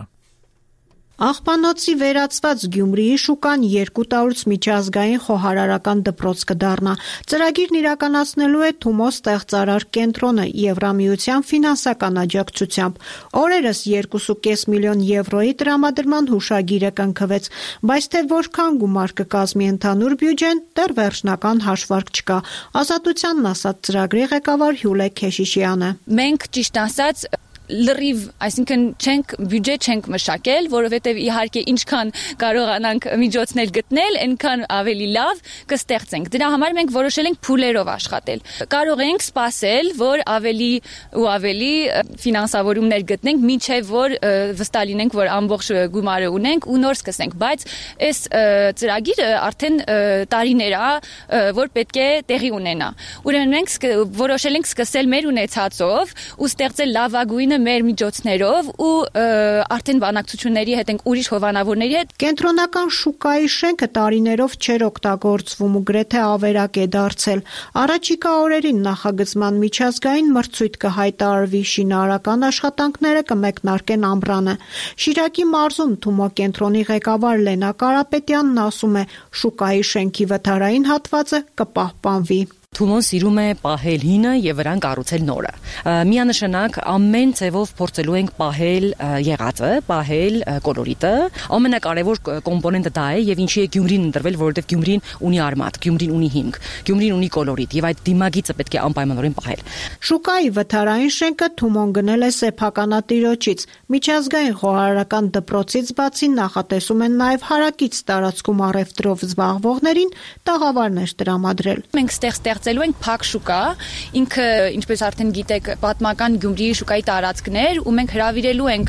Աղբանոցի վերածված Գյումրիի շուկան 200-ից միջազգային խոհարարական դպրոց կդառնա։ Ծրագիրն իրականացնելու է Թումո ստեղծարար կենտրոնը Եվրամիության ֆինանսական աջակցությամբ։ Օրերս 2.5 միլիոն եվրոյի տրամադրման հուշագիրը կնքվեց, բայց թե որքան գումար կկազմի ընդհանուր բյուջեն, դեռ վերջնական հաշվարկ չկա։ Ազատությանն ասաց ծրագրի ղեկավար Հյուլե Քեշիշյանը։ Մենք ճիշտ ասած լրիվ, այսինքն չենք բյուջե չենք մշակել, որովհետև իհարկե ինչքան կարողանանք միջոցներ գտնել, այնքան ավելի լավ կստեղծենք։ Դրա համար մենք որոշել ենք փուլերով աշխատել։ Կարող ենք սպասել, որ ավելի ու ավելի ֆինանսավորումներ գտնենք, մինչև որ վստահ լինենք, որ ամբողջ գումարը ունենք ու նոր սկսենք, բայց այս ծրագիրը արդեն տարիներ է, որ պետք է տեղի ունենա։ Ուրեմն մենք որոշել ենք սկսել մեր ունեցածով ու ստեղծել լավագույնը մեր միջոցներով ու արդեն բանակցությունների հետ ենք ուրիշ հովանավորների հետ։ Կենտրոնական շուկայի շենքը տարիներով չէր օգտագործվում ու գրեթե ավերակ է դարձել։ Առաջիկա օրերին նախագծման միջազգային մրցույթ կհայտարարվի, շինարարական աշխատանքները կմեկնարկեն ամռանը։ Շիրակի մարզում Թումո կենտրոնի ղեկավար Լենա Կարապետյանն ասում է, շուկայի շենքի վթարային հատվածը կպահպանվի։ Թումոն սիրում է պահել հինը եւ վրան կառուցել նորը։ Միանշանակ ամեն ձևով փորձելու ենք պահել եղածը, պահել կոլորիտը։ Ամենակարևոր կոմպոնենտը դա է եւ ինչի է Գյումրին ընտրվել, որովհետեւ Գյումրին ունի արմատ, Գյումրին ունի հիմք, Գյումրին ունի կոլորիտ եւ այդ դիմագիծը պետք է անպայմանորեն պահել։ Շուկայի վթարային շենքը Թումոն գնել է սեփականատիրոջից։ Միջազգային խոհարարական դպրոցից բացի նախատեսում են նաեւ հարակից տարածքում առևտրով զբաղվողներին տաղավարներ տրամադրել։ Մենք ստեղծելու ենք փակ շուկա, ինքը ինչպես արդեն գիտեք, պատմական Գյումրիի շուկայի տարածքներ ու մենք հրավիրելու ենք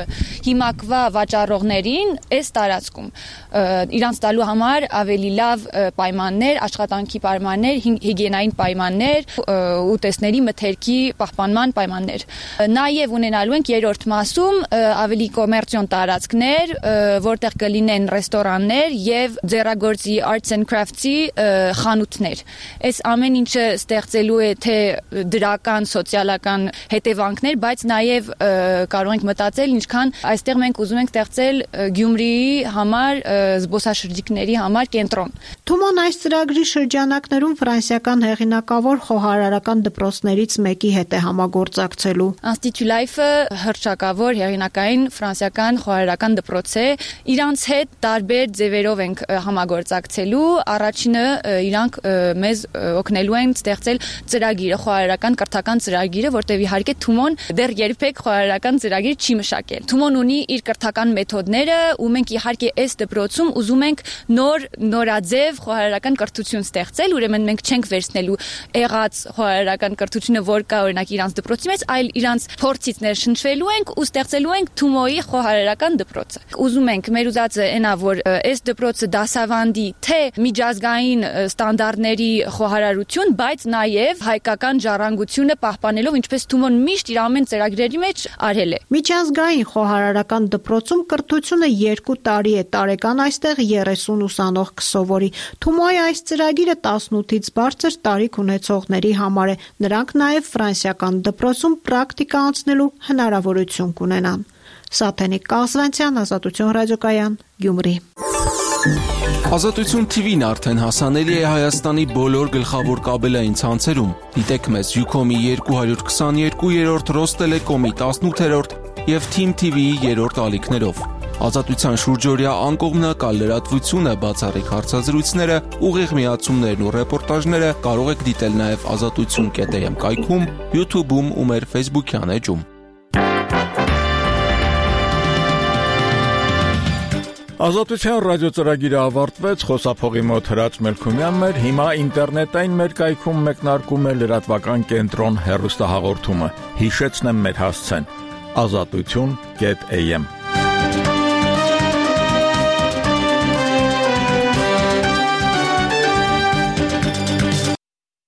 հիմակվա վաճառողներին այս տարածքում իրանց տալու համար ավելի լավ պայմաններ, աշխատանքի պայմաններ, հիգիենային պայմաններ, ուտեստների մթերքի պահպանման պայմաններ։ Նաև ունենալու ենք երրորդ մասում ավելի կոմերցիոն տարածքներ, որտեղ կլինեն ռեստորաններ եւ ձեռագործի arts and crafts-ի խանութներ։ Այս ամեն ինչը ստեղծելու է թե դրական, սոցիալական հետևանքներ, բայց նաև կարող ենք մտածել ինչքան այստեղ մենք ուզում ենք ստեղծել Գյումրիի համար զբոսաշրջիկների համար կենտրոն։ Թումոն այս ծրագրի շրջանակներում ֆրանսիական հեղինակավոր խոհարարական դպրոցներից մեկի հետ է համագործակցելու։ Institut Life-ը հռչակավոր հեղինակային ֆրանսիական խոհարարական դպրոց է։ Իրանց հետ տարբեր ձևերով ենք համագործակցելու։ Առաջինը իրանք մեզ օգնելու են ստեղծել ծրագիրը, խոհարարական կրթական ծրագիրը, որտեղ իհարկե Թումոն դեռ երբեք խոհարարական ծրագիր չի մշակել։ Թումոն ունի իր կրթական մեթոդները, ու մենք իհարկե այս դպրոցում ուզում ենք նորաձև խոհարարական կրթություն ստեղծել, ուրեմն մենք չենք վերցնելու եղած խոհարարական կրթությունը, որ կա օրինակ իրանց դպրոցի մեջ, այլ իրանց փորձից ներշնչվելու ենք ու ստեղծելու ենք Թումոյի խոհարարական դպրոցը։ Ուզում ենք, մեր ուզածը այնա, որ այս դպրոցը դասավանդի թե միջազգային ստանդարտների խոհարարություն, բայց նաև հայկական ժառանգությունը պահպանելով, ինչպես Թումոն միշտ իր ամեն ծրագրերի մեջ արել է։ Միջազգային խոհարարական դպրոցում կրթությունը 2 տարի է, տարեկան այստեղ 30 ուսանող կսովորի։ Թումոյի այս ծրագիրը 18-ից բարձր տարիք ունեցողների համար է։ Նրանք նաև ֆրանսիական դպրոցում պրակտիկա անցնելու հնարավորություն կունենան։ Սաթենիկ Կազվանցյան, Ազատություն ռադիոկայան, Գյումրի։ Ազատություն TV-ն արդեն հասանելի է Հայաստանի բոլոր գլխավոր կաբելային ցանցերում։ Դիտեք մեզ Ucom-ի 222-րդ, Ռոստելեկոմի 18-րդ և Team TV-ի 3-րդ ալիքներով։ Ազատության շուրջօրյա անկողմնակալ լրատվությունը, բացառիկ հարցազրույցները, ուղիղ միացումներն ու ռեպորտաժները կարող եք դիտել նաև azatutun.am կայքում, YouTube-ում ու մեր Facebook-յան էջում։ Ազատության ռադիոծրագիրը ավարտվեց, խոսափողի մոտ Հրաչ Մելքումյանն էր, հիմա ինտերնետային մեր կայքում մեկնարկում է լրատվական կենտրոն հեռուստահաղորդումը։ Հիշեցնեմ մեր հասցեն՝ azatutun.am